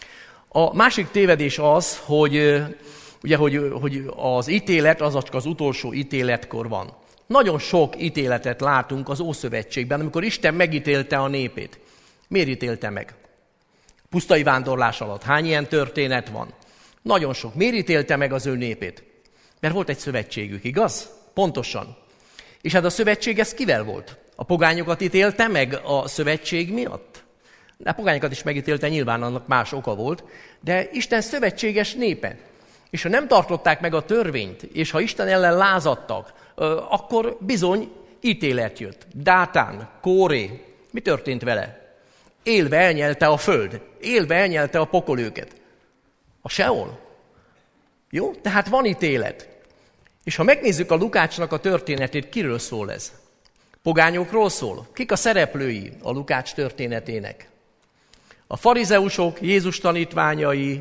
A másik tévedés az, hogy, ugye, hogy, hogy az ítélet az csak az utolsó ítéletkor van. Nagyon sok ítéletet látunk az Ószövetségben, amikor Isten megítélte a népét. Miért ítélte meg? Pusztai vándorlás alatt hány ilyen történet van? Nagyon sok. Miért ítélte meg az ő népét? Mert volt egy szövetségük, igaz? Pontosan. És hát a szövetség ez kivel volt? A pogányokat ítélte meg a szövetség miatt? De a pogányokat is megítélte, nyilván annak más oka volt, de Isten szövetséges népe. És ha nem tartották meg a törvényt, és ha Isten ellen lázadtak, akkor bizony ítélet jött. Dátán, Kóré, mi történt vele? Élve elnyelte a föld, élve elnyelte a pokol őket. A Seol. Jó? Tehát van ítélet. És ha megnézzük a Lukácsnak a történetét, kiről szól ez? Pogányokról szól? Kik a szereplői a Lukács történetének? A farizeusok, Jézus tanítványai,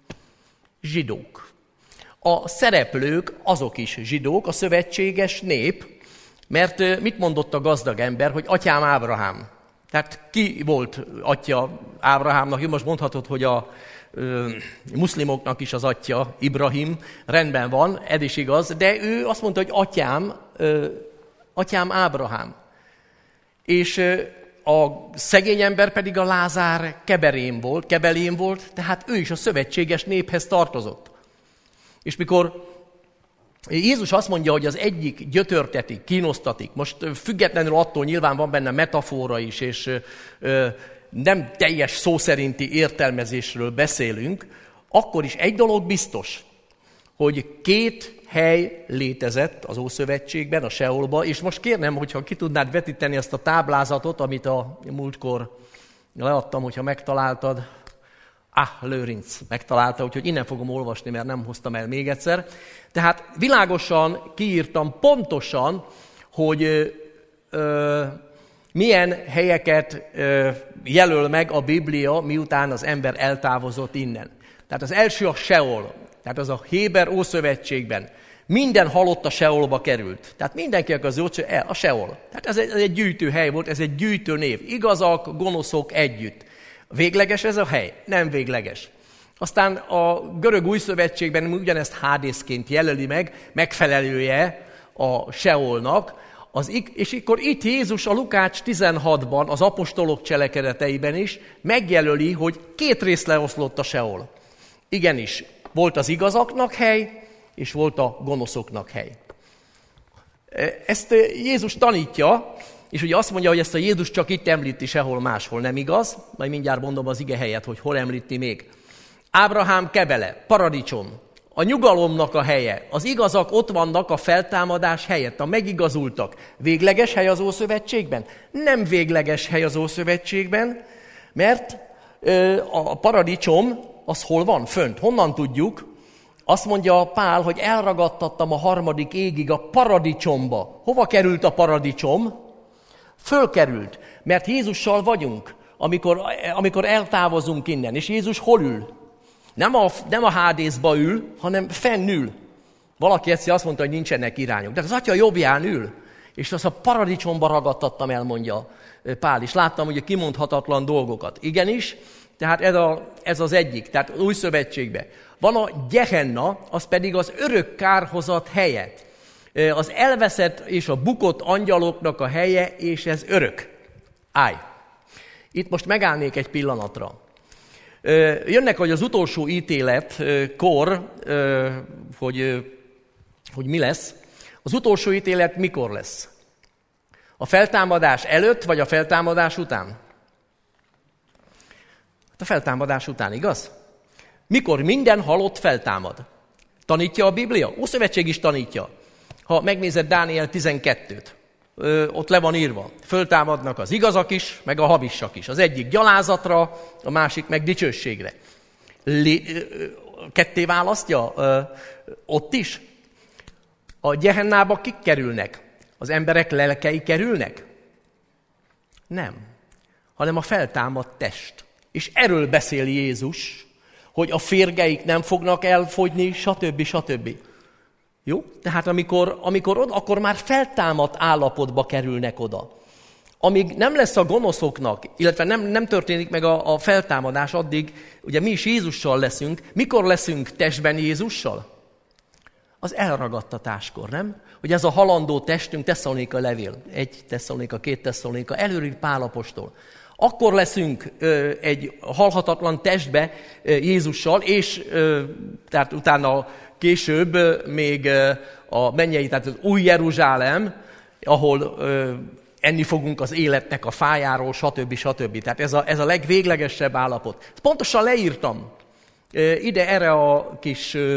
zsidók. A szereplők azok is zsidók, a szövetséges nép, mert mit mondott a gazdag ember, hogy atyám Ábrahám? Tehát ki volt atya Ábrahámnak? Jó, most mondhatod, hogy a ö, muszlimoknak is az atya, Ibrahim, rendben van, ez is igaz, de ő azt mondta, hogy atyám, ö, atyám Ábrahám. És ö, a szegény ember pedig a Lázár keberén volt, kebelén volt, tehát ő is a szövetséges néphez tartozott. És mikor Jézus azt mondja, hogy az egyik gyötörtetik, kínosztatik, most függetlenül attól nyilván van benne metafora is, és ö, nem teljes szó szerinti értelmezésről beszélünk, akkor is egy dolog biztos, hogy két hely létezett az Ószövetségben, a Seolba, és most kérnem, hogyha ki tudnád vetíteni ezt a táblázatot, amit a múltkor leadtam, hogyha megtaláltad. Ah, Lőrinc megtalálta, úgyhogy innen fogom olvasni, mert nem hoztam el még egyszer. Tehát világosan kiírtam pontosan, hogy ö, ö, milyen helyeket ö, jelöl meg a Biblia, miután az ember eltávozott innen. Tehát az első a Seol, tehát az a Héber Ószövetségben. Minden halott a Seolba került. Tehát mindenki, az el, a Seol. Tehát ez egy, ez egy gyűjtőhely volt, ez egy gyűjtőnév. Igazak, gonoszok együtt. Végleges ez a hely? Nem végleges. Aztán a görög új szövetségben ugyanezt Hádészként jelöli meg, megfelelője a Seolnak, az, és akkor itt Jézus a Lukács tizenhatban, az apostolok cselekedeteiben is megjelöli, hogy két részre oszlott a Seol. Igenis, volt az igazaknak hely, és volt a gonoszoknak hely. Ezt Jézus tanítja, és ugye azt mondja, hogy ezt a Jézus csak itt említi, sehol máshol, nem igaz? Majd mindjárt mondom az ige helyet, hogy hol említi még. Ábrahám kebele, paradicsom, a nyugalomnak a helye, az igazak ott vannak a feltámadás helyett, a megigazultak. Végleges hely az Ószövetségben? Nem végleges hely az Ószövetségben, mert a paradicsom az hol van? Fönt. Honnan tudjuk? Azt mondja Pál, hogy elragadtattam a harmadik égig a paradicsomba. Hova került a paradicsom? Fölkerült, mert Jézussal vagyunk, amikor, amikor eltávozunk innen. És Jézus hol ül? Nem a, nem a Hádészba ül, hanem fennül. Valaki egyszer azt mondta, hogy nincsenek irányok. De az atya jobbján ül. És azt a paradicsomba ragadtattam el, mondja Pál is. Láttam, hogy kimondhatatlan dolgokat. Igenis, tehát ez, a, ez az egyik, tehát az új szövetségben. Van a Gehenna, az pedig az örök kárhozat helye. Az elveszett és a bukott angyaloknak a helye, és ez örök. Állj! Itt most megállnék egy pillanatra. Jönnek, hogy az utolsó ítéletkor, hogy, hogy mi lesz. Az utolsó ítélet mikor lesz? A feltámadás előtt, vagy a feltámadás után? Hát a feltámadás után, igaz? Mikor minden halott feltámad? Tanítja a Biblia? Ószövetség is tanítja. Ha megnézed Dániel tizenkettőt, ott le van írva. Föltámadnak az igazak is, meg a havissak is. Az egyik gyalázatra, a másik meg dicsőségre. Lé- ketté választja ott is. A Gehennába kik kerülnek? Az emberek lelkei kerülnek? Nem. Hanem a feltámadt test. És erről beszél Jézus, hogy a férgeik nem fognak elfogyni, stb. stb. Jó? Tehát amikor, amikor oda, akkor már feltámadt állapotba kerülnek oda. Amíg nem lesz a gonoszoknak, illetve nem, nem történik meg a, a feltámadás, addig ugye mi is Jézussal leszünk. Mikor leszünk testben Jézussal? az elragadtatáskor, nem? Hogy ez a halandó testünk, Tesszalonika levél, egy Tesszalonika, két Tesszalonika, előír Pál apostol. Akkor leszünk ö, egy halhatatlan testbe ö, Jézussal, és ö, tehát utána később ö, még ö, a mennyei, tehát az új Jeruzsálem, ahol ö, enni fogunk az életnek a fájáról, stb. stb. Tehát ez a, ez a legvéglegesebb állapot. Ezt pontosan leírtam ö, ide erre a kis ö,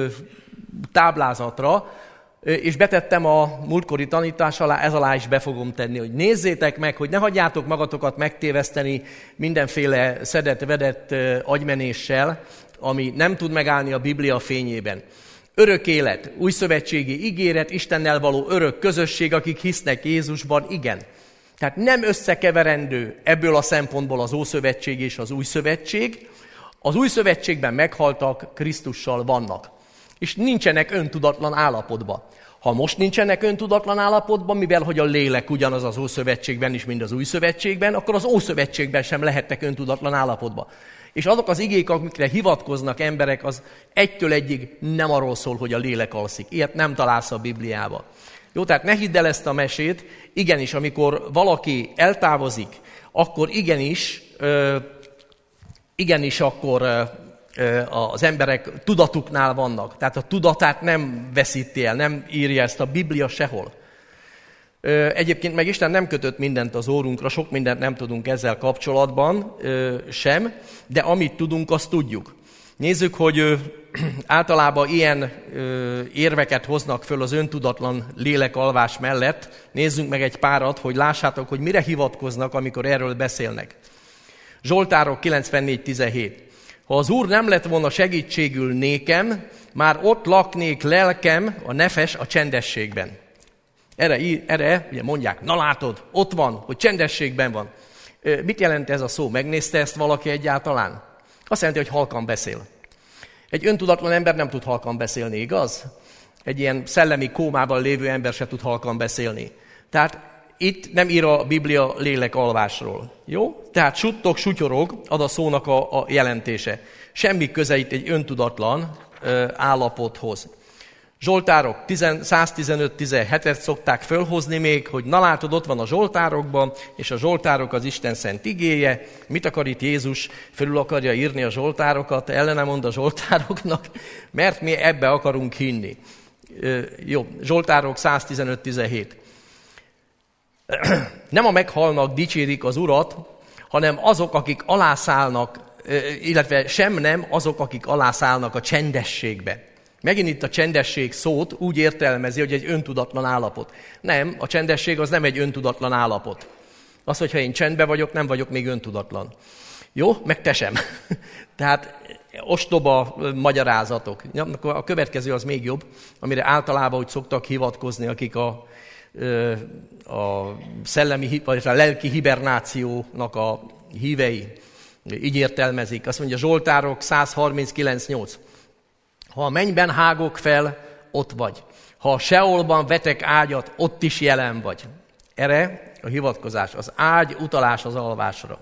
táblázatra, és betettem a múltkori tanítás alá, ez alá is be fogom tenni, hogy nézzétek meg, hogy ne hagyjátok magatokat megtéveszteni mindenféle szedett-vedett agymenéssel, ami nem tud megállni a Biblia fényében. Örök élet, újszövetségi ígéret, Istennel való örök közösség, akik hisznek Jézusban, igen. Tehát nem összekeverendő ebből a szempontból az Ószövetség és az Új Szövetség. Az Új Szövetségben meghaltak, Krisztussal vannak. És nincsenek öntudatlan állapotban. Ha most nincsenek öntudatlan állapotban, mivel hogy a lélek ugyanaz az Ószövetségben is, mint az Új Szövetségben, akkor az Ószövetségben sem lehetnek öntudatlan állapotban. És azok az igék, amikre hivatkoznak emberek, az egytől egyig nem arról szól, hogy a lélek alszik. Ilyet nem találsz a Bibliába. Jó, tehát ne hidd el ezt a mesét. Igenis, amikor valaki eltávozik, akkor igenis, ö, igenis akkor... Ö, az emberek tudatuknál vannak. Tehát a tudatát nem veszíti el, nem írja ezt a Biblia sehol. Egyébként meg Isten nem kötött mindent az órunkra, sok mindent nem tudunk ezzel kapcsolatban sem, de amit tudunk, azt tudjuk. Nézzük, hogy általában ilyen érveket hoznak föl az öntudatlan lélekalvás mellett. Nézzünk meg egy párat, hogy lássátok, hogy mire hivatkoznak, amikor erről beszélnek. Zsoltárok kilencvennégy tizenhét. Ha az Úr nem lett volna segítségül nékem, már ott laknék lelkem, a nefes a csendességben. Erre, erre ugye mondják, na látod, ott van, hogy csendességben van. Mit jelent ez a szó? Megnézte ezt valaki egyáltalán? Azt jelenti, hogy halkan beszél. Egy öntudatlan ember nem tud halkan beszélni, igaz? Egy ilyen szellemi kómában lévő ember se tud halkan beszélni. Tehát itt nem ír a Biblia lélek alvásról. Jó? Tehát suttog, sutyorog, ad a szónak a, a jelentése. Semmi köze itt egy öntudatlan ö, állapothoz. Zsoltárok száztizenöt tizenhetet szokták fölhozni még, hogy na látod, ott van a Zsoltárokban, és a Zsoltárok az Isten szent igéje. Mit akar itt Jézus? Fölül akarja írni a Zsoltárokat, ellene mond a Zsoltároknak, mert mi ebbe akarunk hinni. Ö, jó, Zsoltárok száztizenöt tizenhét. Nem a meghalnak dicsérik az Urat, hanem azok, akik alászállnak, illetve sem nem azok, akik alászállnak a csendességbe. Megint itt a csendesség szót úgy értelmezi, hogy egy öntudatlan állapot. Nem, a csendesség az nem egy öntudatlan állapot. Az, hogyha én csendben vagyok, nem vagyok még öntudatlan. Jó? Meg te sem. Tehát ostoba magyarázatok. A következő az még jobb, amire általában úgy szoktak hivatkozni, akik a a szellemi, vagy a lelki hibernációnak a hívei. Így értelmezik. Azt mondja Zsoltárok százharminckilenc nyolc. Ha a mennyben hágok fel, ott vagy. Ha a Seolban vetek ágyat, ott is jelen vagy. Erre a hivatkozás. Az ágy utalás az alvásra.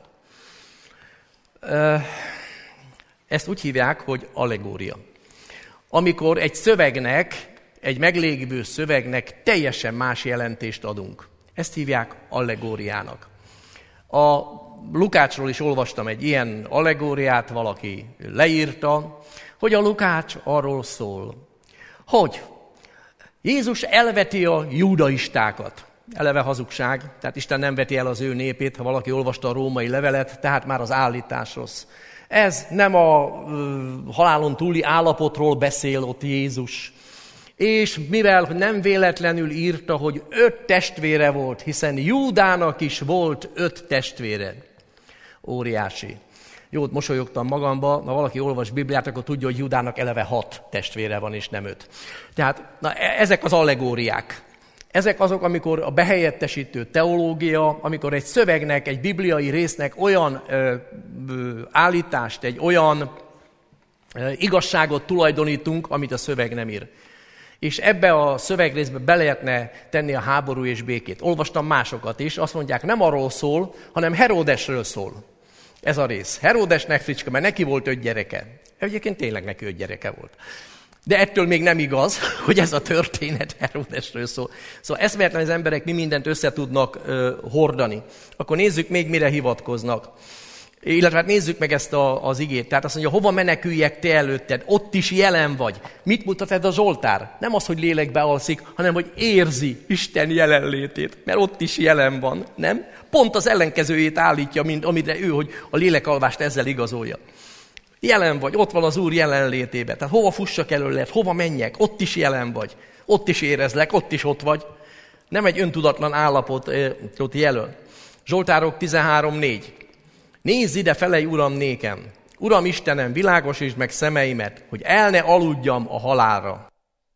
Ezt úgy hívják, hogy allegória. Amikor egy szövegnek, egy meglévő szövegnek teljesen más jelentést adunk. Ezt hívják allegóriának. A Lukácsról is olvastam egy ilyen allegóriát, valaki leírta, hogy a Lukács arról szól, hogy Jézus elveti a judaistákat. Eleve hazugság, tehát Isten nem veti el az ő népét, ha valaki olvasta a római levelet, tehát már az állítás rossz. Ez nem a ö, halálon túli állapotról beszél ott Jézus, és mivel nem véletlenül írta, hogy öt testvére volt, hiszen Júdának is volt öt testvére. Óriási. Jót mosolyogtam magamba, ha valaki olvas Bibliát, akkor tudja, hogy Júdának eleve hat testvére van, és nem öt. Tehát na, ezek az allegóriák. Ezek azok, amikor a behelyettesítő teológia, amikor egy szövegnek, egy bibliai résznek olyan ö, ö, állítást, egy olyan ö, igazságot tulajdonítunk, amit a szöveg nem ír. És ebbe a szövegrészbe be lehetne tenni a háború és békét. Olvastam másokat is, azt mondják, nem arról szól, hanem Heródesről szól. Ez a rész. Heródesnek fricska, mert neki volt öt gyereke. Egyébként tényleg neki öt gyereke volt. De ettől még nem igaz, hogy ez a történet Heródesről szól. Szóval eszméletlen az emberek mi mindent össze tudnak uh, hordani. Akkor nézzük még, mire hivatkoznak. Illetve hát nézzük meg ezt a, az igét. Tehát azt mondja, hova meneküljek te előtted, ott is jelen vagy. Mit mutat ez a Zsoltár? Nem az, hogy lélekbe alszik, hanem hogy érzi Isten jelenlétét, mert ott is jelen van, nem? Pont az ellenkezőjét állítja, mint amire ő, hogy a lélekalvást ezzel igazolja. Jelen vagy, ott van az Úr jelenlétében. Tehát hova fussak előle, hova menjek, ott is jelen vagy. Ott is érezlek, ott is ott vagy. Nem egy öntudatlan állapotot jelöl. Zsoltárok tizenhárom négy. Nézz ide, felej, Uram, nékem. Uram Istenem, világosítsd meg szemeimet, hogy el ne aludjam a halálra.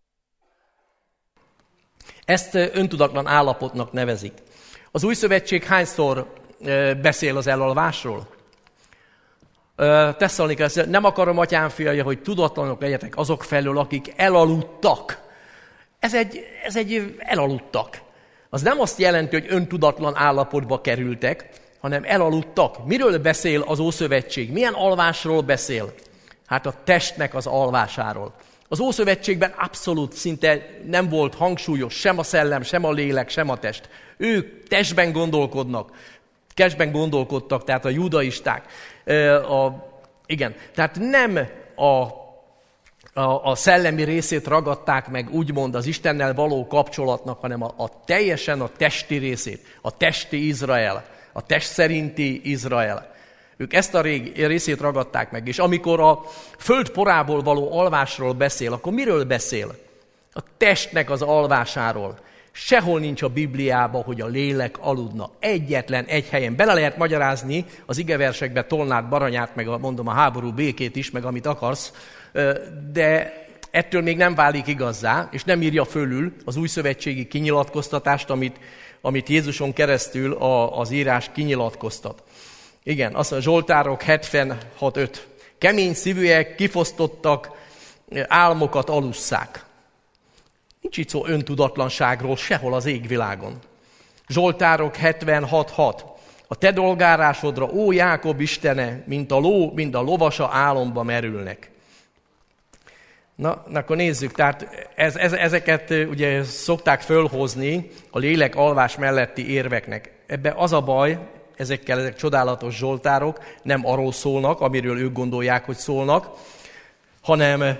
Ezt öntudatlan állapotnak nevezik. Az Új Szövetség hányszor beszél az elalvásról? Tesszalonika, nem akarom, atyám fiai, hogy tudatlanok legyetek azok felől, akik elaludtak. Ez egy, ez egy elaludtak. Az nem azt jelenti, hogy öntudatlan állapotba kerültek, hanem elaludtak. Miről beszél az Ószövetség? Milyen alvásról beszél? Hát a testnek az alvásáról. Az Ószövetségben abszolút szinte nem volt hangsúlyos sem a szellem, sem a lélek, sem a test. Ők testben gondolkodnak. Testben gondolkodtak, tehát a judaisták. A, igen, tehát nem a, a, a szellemi részét ragadták meg, úgymond az Istennel való kapcsolatnak, hanem a, a teljesen a testi részét, a testi Izrael, a test szerinti Izrael. Ők ezt a rég, részét ragadták meg, és amikor a föld porából való alvásról beszél, akkor miről beszél? A testnek az alvásáról. Sehol nincs a Bibliában, hogy a lélek aludna. Egyetlen egy helyen. Bele lehet magyarázni az igeversekbe Tolnát, Baranyát, meg a, mondom a háború békét is, meg amit akarsz, de ettől még nem válik igazzá, és nem írja fölül az újszövetségi kinyilatkoztatást, amit, amit Jézuson keresztül a, az írás kinyilatkoztat. Igen, azt mondja, Zsoltárok hetvenhat öt. Kemény szívűek, kifosztottak, álmokat alusszák. Nincs itt szó öntudatlanságról sehol az égvilágon. Zsoltárok hetvenhat hat. A te dolgárásodra, ó Jákob Istene, mint a ló, mint a lovasa álomba merülnek. Na, na akkor nézzük, tehát ez, ez, ezeket ugye szokták fölhozni a lélek alvás melletti érveknek. Ebben az a baj, ezekkel, ezek csodálatos zsoltárok nem arról szólnak, amiről ők gondolják, hogy szólnak, hanem,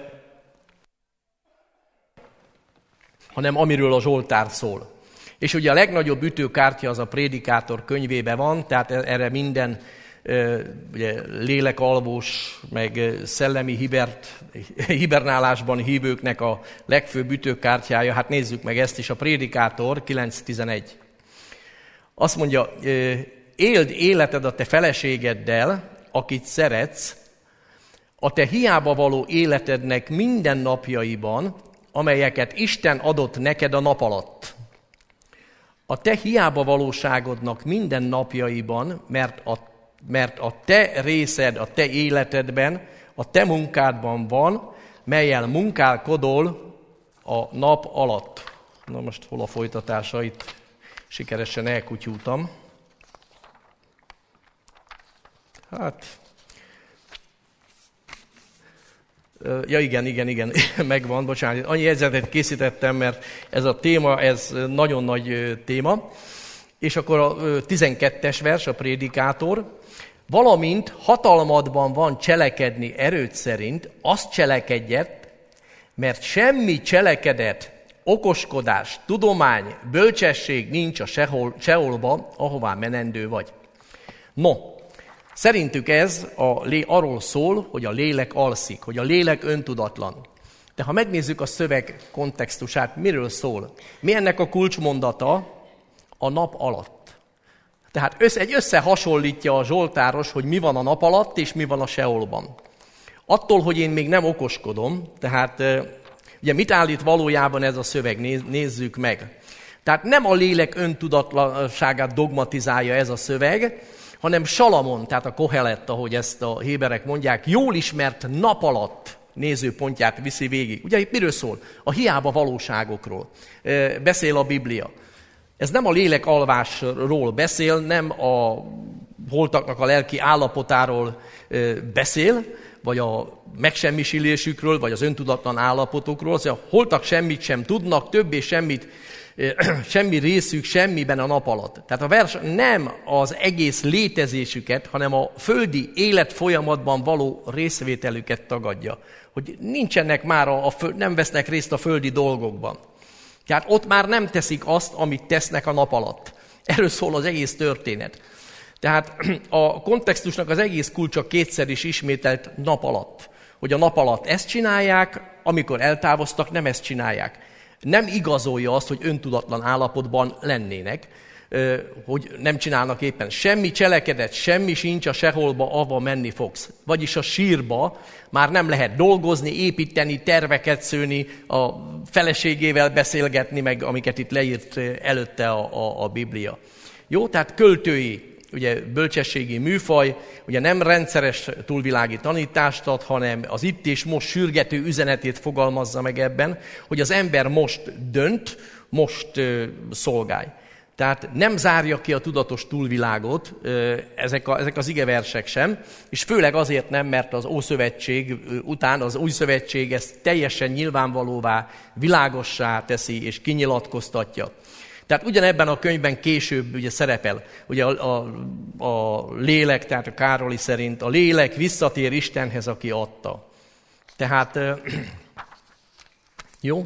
hanem amiről a Zsoltár szól. És ugye a legnagyobb ütőkártya az a Prédikátor könyvében van, tehát erre minden ugye, lélekalvós, meg szellemi hibert, hibernálásban hívőknek a legfőbb ütőkártyája. Hát nézzük meg ezt is, a Prédikátor kilenc tizenegy. Azt mondja, éld életed a te feleségeddel, akit szeretsz, a te hiába való életednek minden napjaiban, amelyeket Isten adott neked a nap alatt. A te hiába valóságodnak minden napjaiban, mert a, mert a te részed, a te életedben, a te munkádban van, mellyel munkálkodol a nap alatt. Na most hol a folytatása? Itt sikeresen elkutyultam. Hát... Ja igen, igen, igen, megvan, bocsánat. Annyi jegyzetet készítettem, mert ez a téma, ez nagyon nagy téma. És akkor a tizenkettes vers, a Prédikátor. Valamint hatalmadban van cselekedni erőd szerint, azt cselekedjet, mert semmi cselekedet, okoskodás, tudomány, bölcsesség nincs a sehol, seholba, ahová menendő vagy. No, szerintük ez a, arról szól, hogy a lélek alszik, hogy a lélek öntudatlan. De ha megnézzük a szöveg kontextusát, miről szól? Mi ennek a kulcsmondata? A nap alatt. Tehát össze, egy összehasonlítja a zsoltáros, hogy mi van a nap alatt, és mi van a seholban. Attól, hogy én még nem okoskodom, tehát ugye mit állít valójában ez a szöveg, nézzük meg. Tehát nem a lélek öntudatlanságát dogmatizálja ez a szöveg, hanem Salamon, tehát a Kohelet, ahogy ezt a héberek mondják, jól ismert nap alatt nézőpontját viszi végig. Ugye itt miről szól? A hiába valóságokról beszél a Biblia. Ez nem a lélek alvásról beszél, nem a holtaknak a lelki állapotáról beszél, vagy a megsemmisülésükről, vagy az öntudatlan állapotokról, az, hogy a holtak semmit sem tudnak, többé semmit, semmi részük semmiben a nap alatt. Tehát a vers nem az egész létezésüket, hanem a földi élet folyamatban való részvételüket tagadja. Hogy nincsenek már, a, a föld, nem vesznek részt a földi dolgokban. Tehát ott már nem teszik azt, amit tesznek a nap alatt. Erről szól az egész történet. Tehát a kontextusnak az egész kulcsa kétszer is ismételt nap alatt. Hogy a nap alatt ezt csinálják, amikor eltávoztak, nem ezt csinálják. Nem igazolja azt, hogy öntudatlan állapotban lennének, hogy nem csinálnak éppen semmi cselekedet, semmi sincs a seholba, avva menni fogsz. Vagyis a sírba már nem lehet dolgozni, építeni, terveket szőni, a feleségével beszélgetni, meg amiket itt leírt előtte a, a, a Biblia. Jó, tehát költői, ugye bölcsességi műfaj, ugye nem rendszeres túlvilági tanítást ad, hanem az itt és most sürgető üzenetét fogalmazza meg ebben, hogy az ember most dönt, most ö, szolgálj. Tehát nem zárja ki a tudatos túlvilágot ezek, a, ezek az igeversek sem, és főleg azért nem, mert az Ószövetség után az Új Szövetség ezt teljesen nyilvánvalóvá, világossá teszi és kinyilatkoztatja. Tehát ugyanebben a könyvben később ugye szerepel, ugye a, a, a lélek, tehát a Károli szerint a lélek visszatér Istenhez, aki adta. Tehát jó?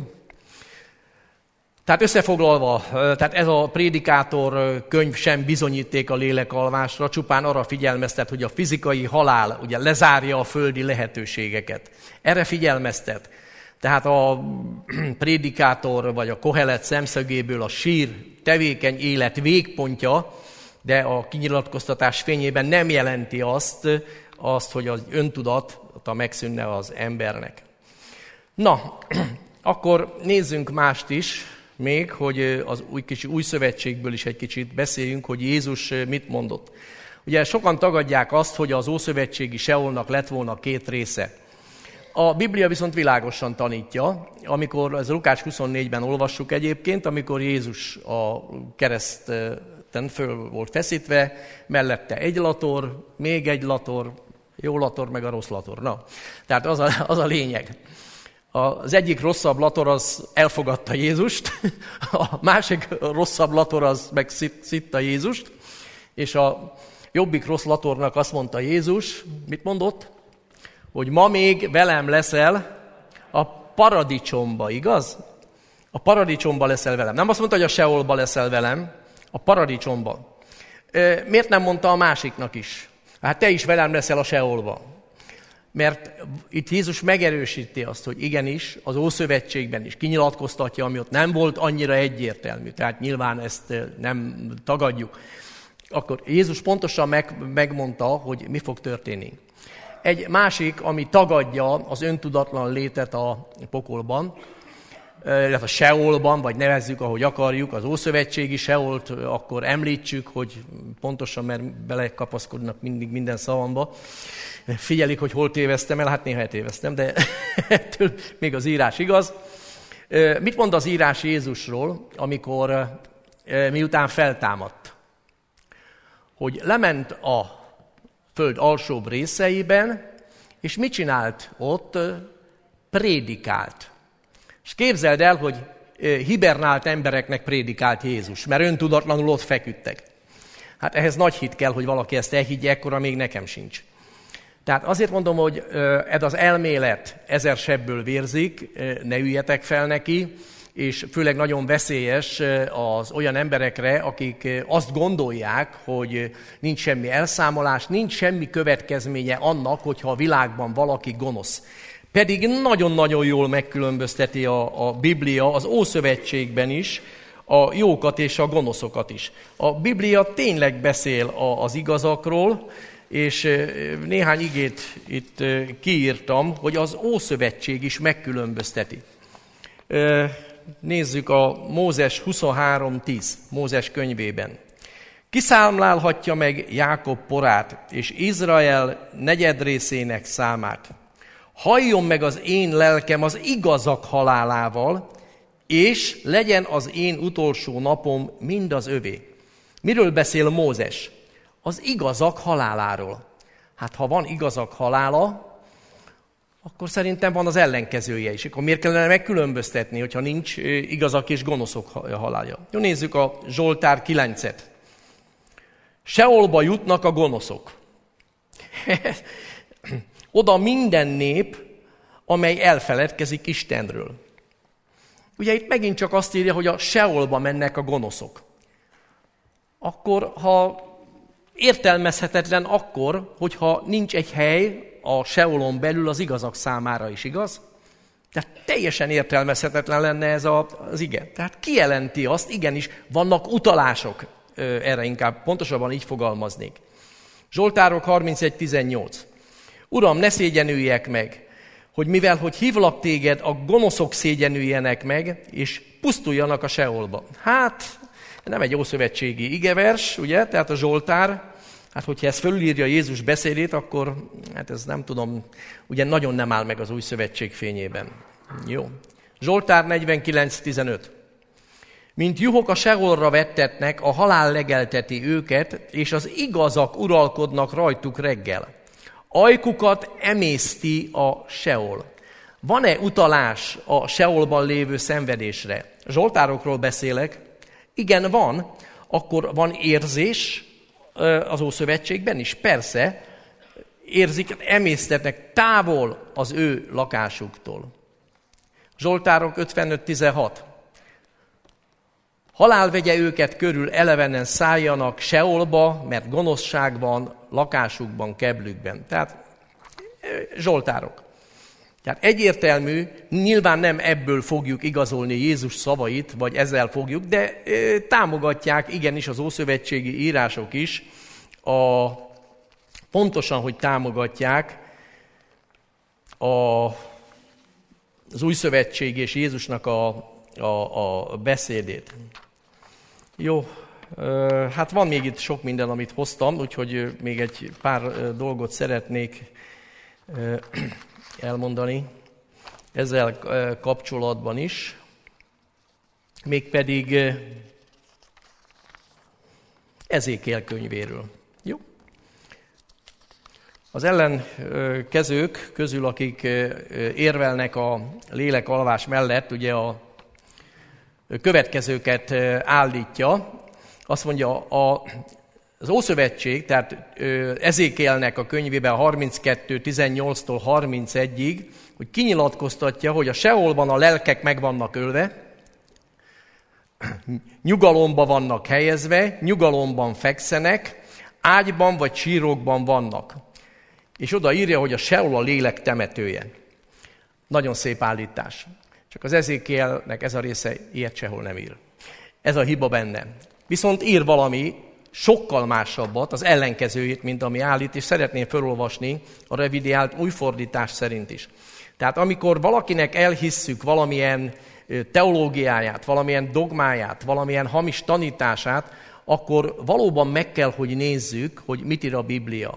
Tehát összefoglalva, tehát ez a prédikátor könyv sem bizonyíték a lélekalvásra, csupán arra figyelmeztet, hogy a fizikai halál ugye lezárja a földi lehetőségeket. Erre figyelmeztet. Tehát a prédikátor vagy a Kohelet szemszögéből a sír tevékeny élet végpontja, de a kinyilatkoztatás fényében nem jelenti azt, azt hogy az öntudata megszűnne az embernek. Na, akkor nézzünk mást is, még, hogy az új, kicsi új szövetségből is egy kicsit beszéljünk, hogy Jézus mit mondott. Ugye sokan tagadják azt, hogy az ószövetségi Seolnak lett volna két része. A Biblia viszont világosan tanítja, amikor, ez Lukács huszonnégyben olvassuk egyébként, amikor Jézus a kereszten föl volt feszítve, mellette egy lator, még egy lator, jó lator, meg a rossz lator. Na, tehát az a, az a lényeg. Az egyik rosszabb lator az elfogadta Jézust, a másik rosszabb lator az meg szitta Jézust, és a jobbik rossz latornak azt mondta Jézus, mit mondott? Hogy ma még velem leszel a paradicsomba, igaz? A paradicsomba leszel velem. Nem azt mondta, hogy a Seolba leszel velem, a paradicsomba. Miért nem mondta a másiknak is? Hát te is velem leszel a Seolba. Mert itt Jézus megerősíti azt, hogy igenis, az Ószövetségben is kinyilatkoztatja, ami ott nem volt annyira egyértelmű. Tehát nyilván ezt nem tagadjuk. Akkor Jézus pontosan meg, megmondta, hogy mi fog történni. Egy másik, ami tagadja az öntudatlan létet a pokolban, illetve a Seolban, vagy nevezzük, ahogy akarjuk, az ószövetségi Seolt, akkor említsük, hogy pontosan, mert belekapaszkodnak mindig minden szavamba. Figyelik, hogy hol téveztem el, hát néha eltéveztem, de ettől még az írás igaz. Mit mond az írás Jézusról, amikor miután feltámadt? Hogy lement a föld alsóbb részeiben, és mit csinált ott? Prédikált. És képzeld el, hogy hibernált embereknek prédikált Jézus, mert öntudatlanul ott feküdtek. Hát ehhez nagy hit kell, hogy valaki ezt elhiggye, ekkora még nekem sincs. Tehát azért mondom, hogy ez az elmélet ezer sebből vérzik, ne üljetek fel neki, és főleg nagyon veszélyes az olyan emberekre, akik azt gondolják, hogy nincs semmi elszámolás, nincs semmi következménye annak, hogyha a világban valaki gonosz. Pedig nagyon-nagyon jól megkülönbözteti a, a Biblia az Ószövetségben is a jókat és a gonoszokat is. A Biblia tényleg beszél a, az igazakról, és néhány igét itt kiírtam, hogy az Ószövetség is megkülönbözteti. Nézzük a Mózes huszonhárom tíz, Mózes könyvében. Kiszámlálhatja meg Jákob porát, és Izrael negyedrészének számát. Halljon meg az én lelkem az igazak halálával, és legyen az én utolsó napom mind az övé. Miről beszél Mózes? Az igazak haláláról. Hát ha van igazak halála, akkor szerintem van az ellenkezője is. Akkor miért kellene megkülönböztetni, hogyha nincs igazak és gonoszok halálja? Jó, nézzük a Zsoltár kilencet. Seolba jutnak a gonoszok. Oda minden nép, amely elfeledkezik Istenről. Ugye itt megint csak azt írja, hogy a Seolba mennek a gonoszok. Akkor, ha értelmezhetetlen akkor, hogyha nincs egy hely a Seolon belül az igazak számára is, igaz? Tehát teljesen értelmezhetetlen lenne ez a, az ige. Tehát kijelenti azt, igenis, vannak utalások erre, inkább pontosabban így fogalmaznék. Zsoltárok harmincegy tizennyolc. Uram, ne szégyenüljek meg, hogy mivel, hogy hívlak téged, a gonoszok szégyenüljenek meg, és pusztuljanak a Seolba. Hát, nem egy ószövetségi igevers, ugye, tehát a Zsoltár, hát hogyha ezt fölülírja Jézus beszédét, akkor, hát ez nem tudom, ugye nagyon nem áll meg az új szövetség fényében. Jó. Zsoltár negyvenkilenc tizenöt. Mint juhok a Seolra vettetnek, a halál legelteti őket, és az igazak uralkodnak rajtuk reggel. Ajkukat emészti a Seol. Van-e utalás a Seolban lévő szenvedésre? Zsoltárokról beszélek. Igen, van. Akkor van érzés az Ószövetségben is. Persze, érzik, emésztetnek távol az ő lakásuktól. Zsoltárok ötvenöt tizenhat. Halál vegye őket körül, elevenen szálljanak Seolba, mert gonoszság van lakásukban, keblükben. Tehát Zsoltárok. Tehát egyértelmű, nyilván nem ebből fogjuk igazolni Jézus szavait, vagy ezzel fogjuk, de e, támogatják igenis az ószövetségi írások is, a, pontosan, hogy támogatják a, az új szövetség és Jézusnak a, a, a beszédét. Jó, hát van még itt sok minden, amit hoztam, úgyhogy még egy pár dolgot szeretnék elmondani ezzel kapcsolatban is. Mégpedig Ezékiel könyvéről. Jó? Az ellenkezők közül, akik érvelnek a lélekalvás mellett, ugye a következőket állítja. Azt mondja, a, az Ószövetség, tehát Ezékielnek a könyvében harminckettő tizennyolctól harmincegyig, hogy kinyilatkoztatja, hogy a Seolban a lelkek meg vannak ölve, nyugalomba vannak helyezve, nyugalomban fekszenek, ágyban vagy sírokban vannak. És oda írja, hogy a Seol a lélek temetője. Nagyon szép állítás. Csak az Ezékielnek ez a része ilyet sehol nem ír. Ez a hiba benne. Viszont ír valami sokkal másabbat, az ellenkezőjét, mint ami állít, és szeretném felolvasni a revidiált új fordítás szerint is. Tehát amikor valakinek elhisszük valamilyen teológiáját, valamilyen dogmáját, valamilyen hamis tanítását, akkor valóban meg kell, hogy nézzük, hogy mit ír a Biblia.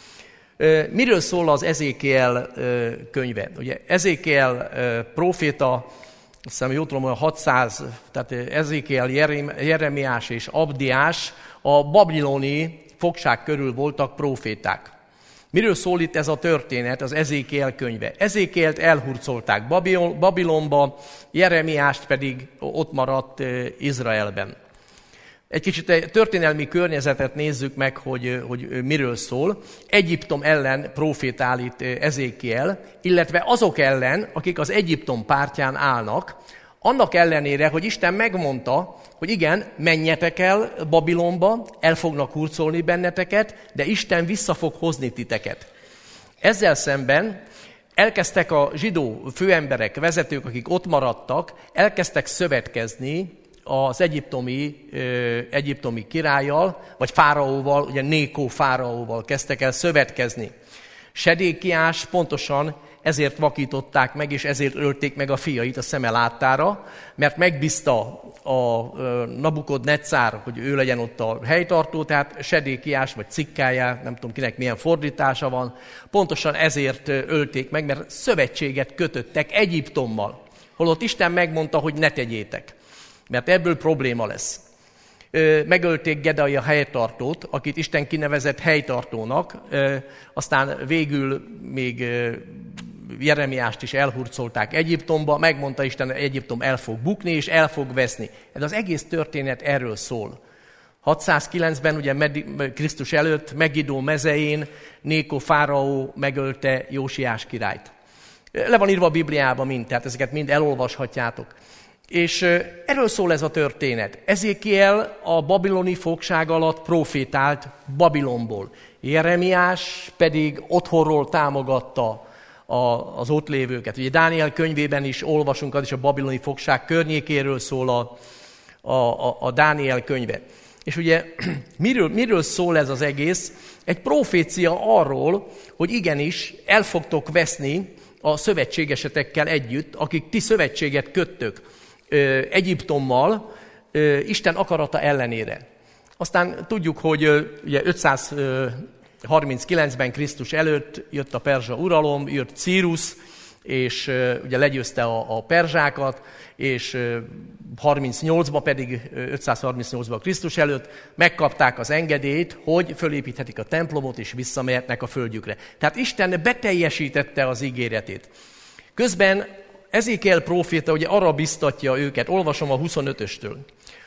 Miről szól az Ezékiel könyve? Ugye Ezékiel próféta, azt hiszem, jól tudom, olyan hatszáz, tehát Ezékiel, Jeremiás és Abdiás a babiloni fogság körül voltak próféták. Miről szól itt ez a történet, az Ezékiel könyve? Ezékielt elhurcolták Babilonba, Jeremiást pedig ott maradt Izraelben. Egy kicsit történelmi környezetet nézzük meg, hogy, hogy miről szól. Egyiptom ellen prófét állít Ezékiel, illetve azok ellen, akik az Egyiptom pártján állnak, annak ellenére, hogy Isten megmondta, hogy igen, menjetek el Babilonba, el fognak hurcolni benneteket, de Isten vissza fog hozni titeket. Ezzel szemben elkezdtek a zsidó főemberek, vezetők, akik ott maradtak, elkezdtek szövetkezni az egyiptomi, ö, egyiptomi királlyal, vagy fáraóval, ugye Nékó fáraóval kezdtek el szövetkezni. Sedékiás pontosan ezért vakították meg, és ezért ölték meg a fiait a szeme láttára, mert megbízta a Nabukodnecár, hogy ő legyen ott a helytartó, tehát Sedékiás vagy Cikkájá, nem tudom kinek milyen fordítása van, pontosan ezért ölték meg, mert szövetséget kötöttek Egyiptommal, holott Isten megmondta, hogy ne tegyétek, mert ebből probléma lesz. Megölték Gedalia helytartót, akit Isten kinevezett helytartónak, aztán végül még Jeremiást is elhurcolták Egyiptomba, megmondta Isten, hogy Egyiptom el fog bukni, és el fog veszni. Ez az egész történet erről szól. hatszázkilencben, ugye Krisztus előtt, Megidó mezején Néko fáraó megölte Jósiás királyt. Le van írva a Bibliában mind, tehát ezeket mind elolvashatjátok. És erről szól ez a történet. Ezékiel a babiloni fogság alatt profétált Babilonból. Jeremiás pedig otthonról támogatta a, az ott lévőket. Ugye Dániel könyvében is olvasunk, az is a babiloni fogság környékéről szól a, a, a, a Dániel könyve. És ugye miről, miről szól ez az egész? Egy profécia arról, hogy igenis el fogtok veszni a szövetségesetekkel együtt, akik ti szövetséget köttök ö, Egyiptommal, ö, Isten akarata ellenére. Aztán tudjuk, hogy ö, ugye ötszázharminckilencben Krisztus előtt jött a perzsa uralom, jött Círusz, és ö, ugye legyőzte a, a perzsákat, és ö, harmincnyolcban pedig, ötszázharmincnyolcban Krisztus előtt megkapták az engedélyt, hogy fölépíthetik a templomot, és visszamehetnek a földjükre. Tehát Isten beteljesítette az ígéretét. Közben Ezékiel próféta ugye arra biztatja őket, olvasom a huszonötöstől.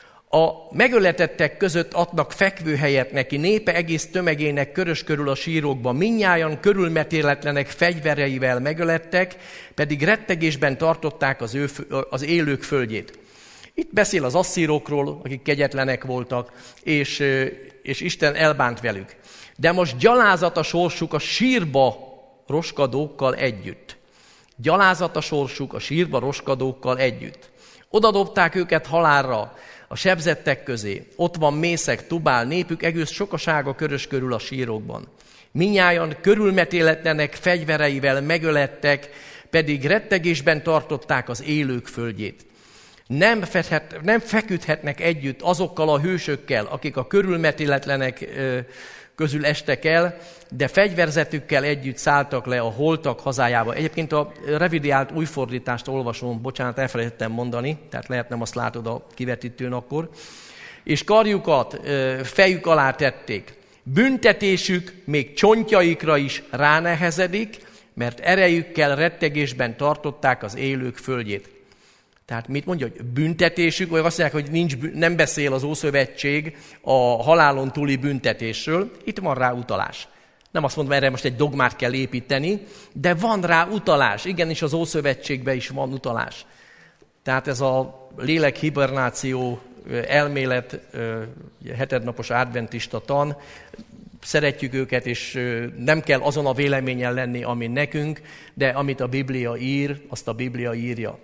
A megöletettek között adnak fekvőhelyet neki, népe egész tömegének körös körül a sírokban, mindnyájan körülmetéletlenek fegyvereivel megölettek, pedig rettegésben tartották az, ő, az élők földjét. Itt beszél az asszírokról, akik kegyetlenek voltak, és, és Isten elbánt velük. De most gyalázat a sorsuk a sírba roskadókkal együtt. Gyalázat a sorsuk a sírba roskadókkal együtt. Oda dobták őket halálra, a sebzettek közé. Ott van Mészek, Tubál, népük egész sokasága körös körül a sírokban. Mindnyájan körülmetéletlenek fegyvereivel megölettek, pedig rettegésben tartották az élők földjét. Nem, fedhet, nem feküdhetnek együtt azokkal a hősökkel, akik a körülmetéletlenek közül estek el, de fegyverzetükkel együtt szálltak le a holtak hazájába. Egyébként a revidiált újfordítást olvasom, bocsánat, elfelejtettem mondani, tehát lehet nem azt látod a kivetítőn akkor. És karjukat fejük alá tették. Büntetésük még csontjaikra is ránehezedik, mert erejükkel rettegésben tartották az élők földjét. Tehát mit mondja, hogy büntetésük, vagy azt mondják, hogy nincs, nem beszél az Ószövetség a halálon túli büntetésről. Itt van rá utalás. Nem azt mondom, erre most egy dogmát kell építeni, de van rá utalás. Igenis az Ószövetségben is van utalás. Tehát ez a lélekhibernáció elmélet, hetednapos adventista tan, szeretjük őket, és nem kell azon a véleményen lenni, ami nekünk, de amit a Biblia ír, azt a Biblia írja.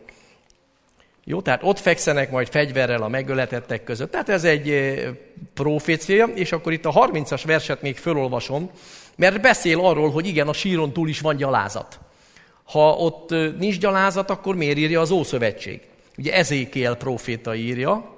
Jó, tehát ott fekszenek majd fegyverrel a megöletettek között. Tehát ez egy profécia, és akkor itt a harmincas verset még fölolvasom, mert beszél arról, hogy igen, a síron túl is van gyalázat. Ha ott nincs gyalázat, akkor miért írja az Ószövetség? Ugye Ezékiel próféta írja,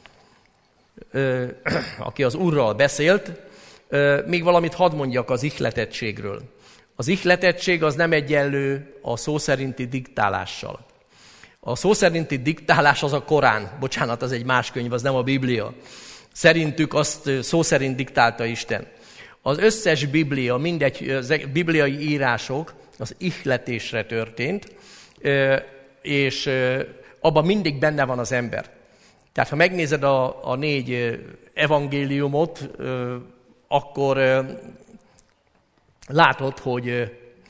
aki az Úrral beszélt. Még valamit hadd mondjak az ihletettségről. Az ihletettség az nem egyenlő a szó szerinti diktálással. A szó szerinti diktálás az a Korán. Bocsánat, az egy más könyv, az nem a Biblia. Szerintük azt szó szerint diktálta Isten. Az összes Biblia, mindegy, az bibliai írások az ihletésre történt, és abban mindig benne van az ember. Tehát ha megnézed a, a négy evangéliumot, akkor látod, hogy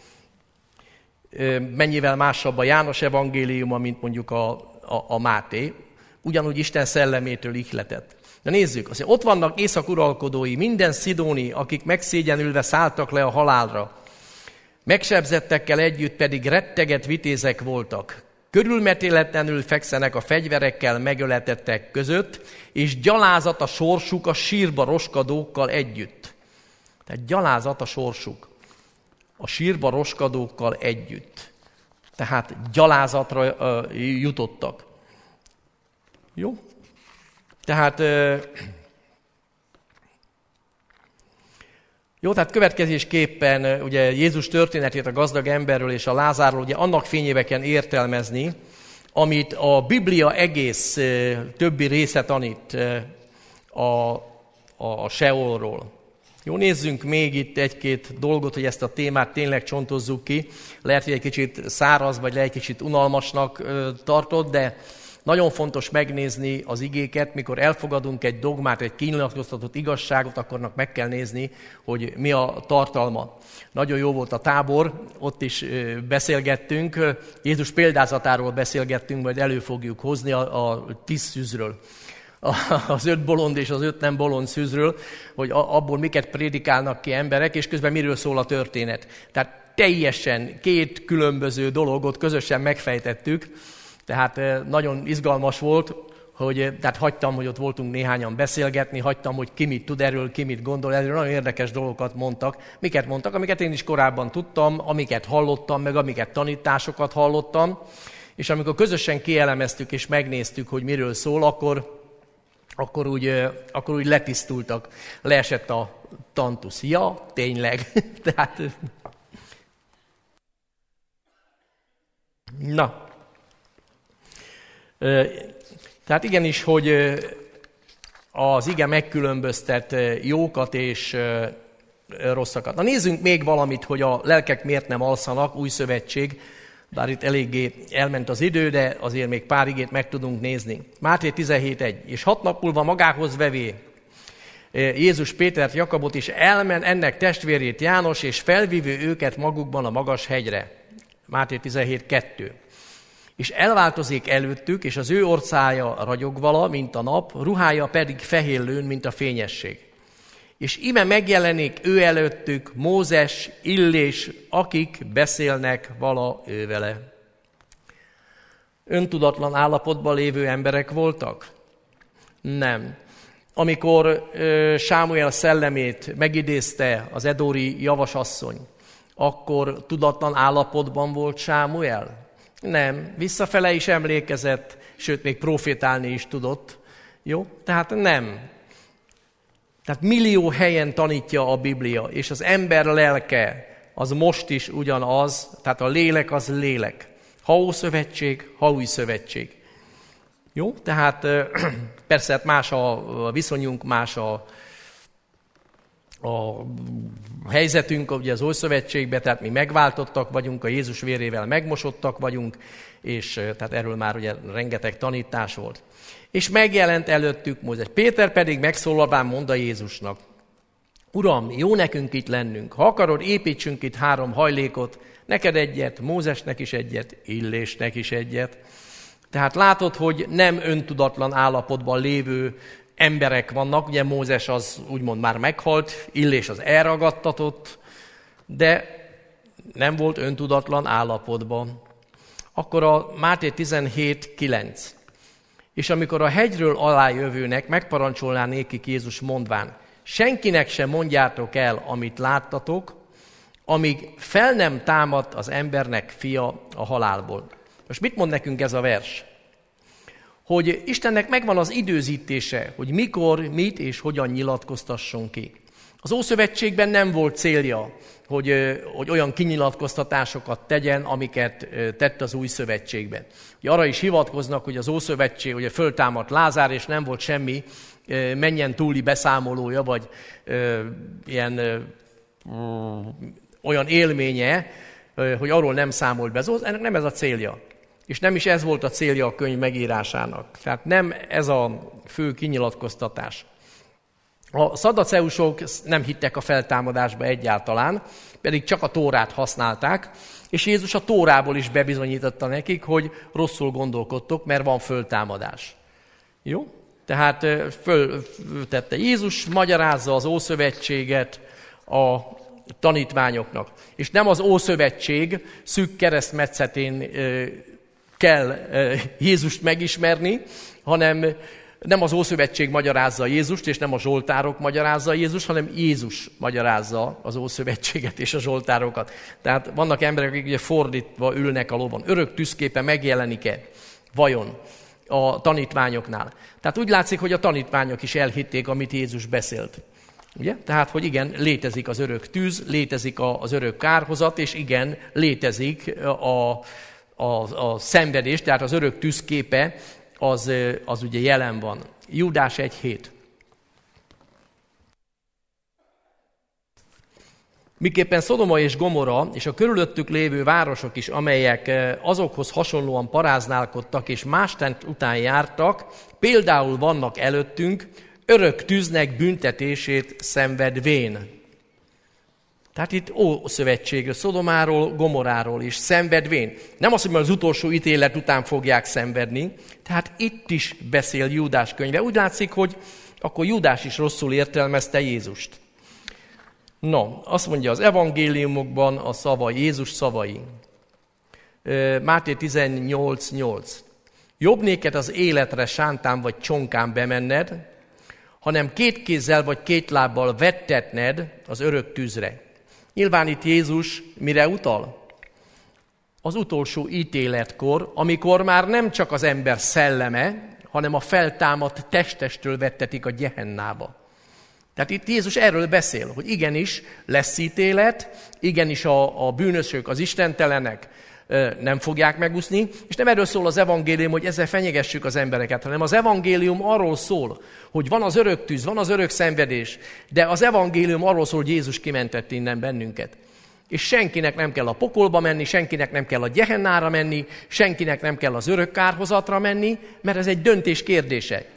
mennyivel másabb a János evangéliuma, mint mondjuk a, a, a Máté. Ugyanúgy Isten szellemétől ihletett. Na nézzük, azért ott vannak észak uralkodói, minden szidóni, akik megszégyenülve szálltak le a halálra. Megsebzettekkel együtt pedig retteget vitézek voltak. Körülmetéletlenül fekszenek a fegyverekkel megöletettek között, és gyalázat a sorsuk a sírba roskadókkal együtt. Tehát gyalázat a sorsuk a sírba roskadókkal együtt. Tehát gyalázatra uh, jutottak. Jó? Tehát, uh, jó, tehát következésképpen uh, ugye Jézus történetét a gazdag emberről és a Lázárról ugye annak fényébe kell értelmezni, amit a Biblia egész uh, többi része tanít uh, a, a Seolról. Jó, nézzünk még itt egy-két dolgot, hogy ezt a témát tényleg csontozzuk ki. Lehet, hogy egy kicsit száraz, vagy lehet egy kicsit unalmasnak tartod, de nagyon fontos megnézni az igéket, mikor elfogadunk egy dogmát, egy kinyilatkoztatott igazságot, akkornak meg kell nézni, hogy mi a tartalma. Nagyon jó volt a tábor, ott is beszélgettünk, Jézus példázatáról beszélgettünk, majd elő fogjuk hozni a, a tíz szűzről, az öt bolond és az öt nem bolond szűzről, hogy abból miket prédikálnak ki emberek, és közben miről szól a történet. Tehát teljesen két különböző dologot közösen megfejtettük, tehát nagyon izgalmas volt, hogy tehát hagytam, hogy ott voltunk néhányan beszélgetni, hagytam, hogy ki mit tud erről, ki mit gondol erről, nagyon érdekes dolgokat mondtak. Miket mondtak, amiket én is korábban tudtam, amiket hallottam, meg amiket tanításokat hallottam, és amikor közösen kielemeztük és megnéztük, hogy miről szól, akkor, akkor, úgy, akkor úgy letisztultak, leesett a tantusz. Ja, tényleg. tehát... Na. Tehát igenis, hogy az ige megkülönböztet jókat és rosszakat. Na nézzünk még valamit, hogy a lelkek miért nem alszanak, új szövetség, bár itt eléggé elment az idő, de azért még pár igét meg tudunk nézni. Máté tizenhét egy. És hat nap múlva magához vevé Jézus Pétert, Jakabot, és elmen ennek testvérét János, és felvívő őket magukban a magas hegyre. Máté tizenhét kettő. És elváltozik előttük, és az ő orcája ragyogvala, mint a nap, ruhája pedig fehér-lőn, mint a fényesség. És íme megjelenik ő előttük Mózes, Illés, akik beszélnek vala ővele. Öntudatlan állapotban lévő emberek voltak? Nem. Amikor ö, Sámuel szellemét megidézte az edóri javasasszony, akkor tudatlan állapotban volt Sámuel? Nem, visszafele is emlékezett, sőt, még profétálni is tudott. Jó? Tehát nem. Tehát millió helyen tanítja a Biblia, és az ember lelke az most is ugyanaz, tehát a lélek az lélek. Ha Ószövetség, ha Új Szövetség. Jó? Tehát persze más a viszonyunk, más a, a helyzetünk ugye az Új Szövetségben, tehát mi megváltottak vagyunk, a Jézus vérével megmosottak vagyunk, és tehát erről már ugye rengeteg tanítás volt. És megjelent előttük Mózes. Péter pedig megszólalván mondta Jézusnak: Uram, jó nekünk itt lennünk, ha akarod, építsünk itt három hajlékot, neked egyet, Mózesnek is egyet, Illésnek is egyet. Tehát látod, hogy nem öntudatlan állapotban lévő emberek vannak, ugye Mózes az úgymond már meghalt, Illés az elragadtatott, de nem volt öntudatlan állapotban. Akkor a Máté tizenhét kilenc. És amikor a hegyről alájövőnek megparancsolná nékik Jézus mondván: senkinek sem mondjátok el, amit láttatok, amíg fel nem támadt az embernek fia a halálból. Most mit mond nekünk ez a vers? Hogy Istennek megvan az időzítése, hogy mikor, mit és hogyan nyilatkoztasson ki. Az Ószövetségben nem volt célja, hogy, hogy olyan kinyilatkoztatásokat tegyen, amiket tett az Új Szövetségben. Ugye arra is hivatkoznak, hogy az Ószövetség ugye föltámadt Lázár, és nem volt semmi menjen túli beszámolója, vagy ö, ilyen ö, olyan élménye, ö, hogy arról nem számolt be. Ennek nem ez a célja. És nem is ez volt a célja a könyv megírásának. Tehát nem ez a fő kinyilatkoztatás. A szadduceusok nem hittek a feltámadásba egyáltalán, pedig csak a Tórát használták, és Jézus a Tórából is bebizonyította nekik, hogy rosszul gondolkodtok, mert van föltámadás. Jó? Tehát föltette Jézus, magyarázza az Ószövetséget a tanítványoknak. És nem az Ószövetség szűk keresztmetszetén kell Jézust megismerni, hanem nem az Ószövetség magyarázza Jézust, és nem a zsoltárok magyarázza Jézus, hanem Jézus magyarázza az Ószövetséget és a zsoltárokat. Tehát vannak emberek, akik ugye fordítva ülnek a lovon. Örök tűzképe megjelenik-e vajon a tanítványoknál? Tehát úgy látszik, hogy a tanítványok is elhitték, amit Jézus beszélt. Ugye? Tehát, hogy igen, létezik az örök tűz, létezik az örök kárhozat, és igen, létezik a, a, a szenvedés, tehát az örök tűzképe, az, az ugye jelen van. Júdás egy hét. Miképpen Szodoma és Gomorra és a körülöttük lévő városok is, amelyek azokhoz hasonlóan paráználkodtak és másten után jártak, például vannak előttünk, örök tűznek büntetését szenvedvén. Tehát itt Ószövetségről, Szodomáról, Gomoráról is szenvedvén. Nem azt, hogy az utolsó ítélet után fogják szenvedni, tehát itt is beszél Júdás könyve. Úgy látszik, hogy akkor Júdás is rosszul értelmezte Jézust. No, azt mondja az evangéliumokban a szavai, Jézus szavai. Máté tizennyolc nyolc. Jobb néked az életre sántán vagy csonkán bemenned, hanem két kézzel vagy két lábbal vettetned az örök tűzre. Nyilván itt Jézus mire utal? Az utolsó ítéletkor, amikor már nem csak az ember szelleme, hanem a feltámadt testestől vettetik a Gehennába. Tehát itt Jézus erről beszél, hogy igenis lesz ítélet, igenis a, a bűnösök, az istentelenek nem fogják megúszni, és nem erről szól az evangélium, hogy ezzel fenyegessük az embereket, hanem az evangélium arról szól, hogy van az örök tűz, van az örök szenvedés, de az evangélium arról szól, hogy Jézus kimentett innen bennünket. És senkinek nem kell a pokolba menni, senkinek nem kell a Gehennára menni, senkinek nem kell az örök kárhozatra menni, mert ez egy döntés kérdése.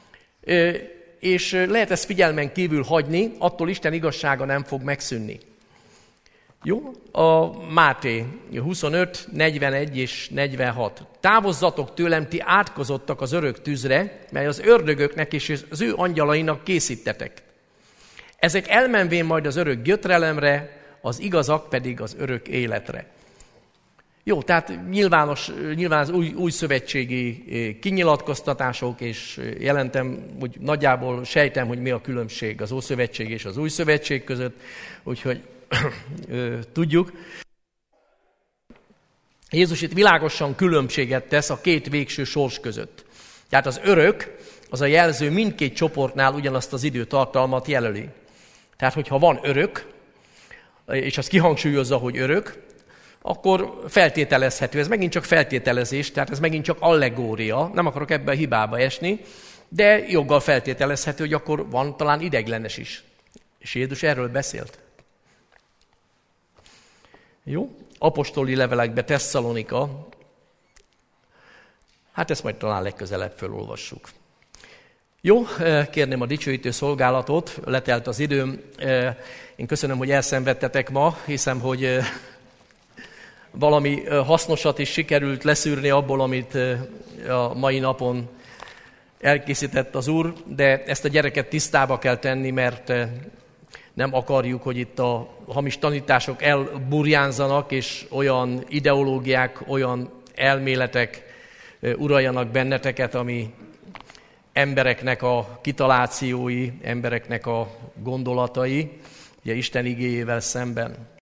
És lehet ezt figyelmen kívül hagyni, attól Isten igazsága nem fog megszűnni. Jó? A Máté huszonöt, negyvenegy és negyvenhat. Távozzatok tőlem, ti átkozottak az örök tűzre, mely az ördögöknek és az ő angyalainak készítetek. Ezek elmenvén majd az örök gyötrelemre, az igazak pedig az örök életre. Jó, tehát nyilvános, nyilván az új, új szövetségi kinyilatkoztatások, és jelentem, hogy nagyjából sejtem, hogy mi a különbség az Ószövetség és az új szövetség között, úgyhogy tudjuk. Jézus itt világosan különbséget tesz a két végső sors között. Tehát az örök, az a jelző mindkét csoportnál ugyanazt az időtartalmat jelöli. Tehát, hogyha van örök, és azt kihangsúlyozza, hogy örök, akkor feltételezhető. Ez megint csak feltételezés, tehát ez megint csak allegória. Nem akarok ebbe a hibába esni, de joggal feltételezhető, hogy akkor van talán ideiglenes is. És Jézus erről beszélt. Jó? Apostoli levelekbe Tesszalonika. Hát ezt majd talán legközelebb felolvassuk. Jó, kérném a dicsőítő szolgálatot, letelt az időm. Én köszönöm, hogy elszenvedtetek ma, hiszem, hogy valami hasznosat is sikerült leszűrni abból, amit a mai napon elkészített az Úr, de ezt a gyereket tisztába kell tenni, mert nem akarjuk, hogy itt a hamis tanítások elburjánzanak, és olyan ideológiák, olyan elméletek uraljanak benneteket, ami embereknek a kitalációi, embereknek a gondolatai, ugye Isten igéjével szemben.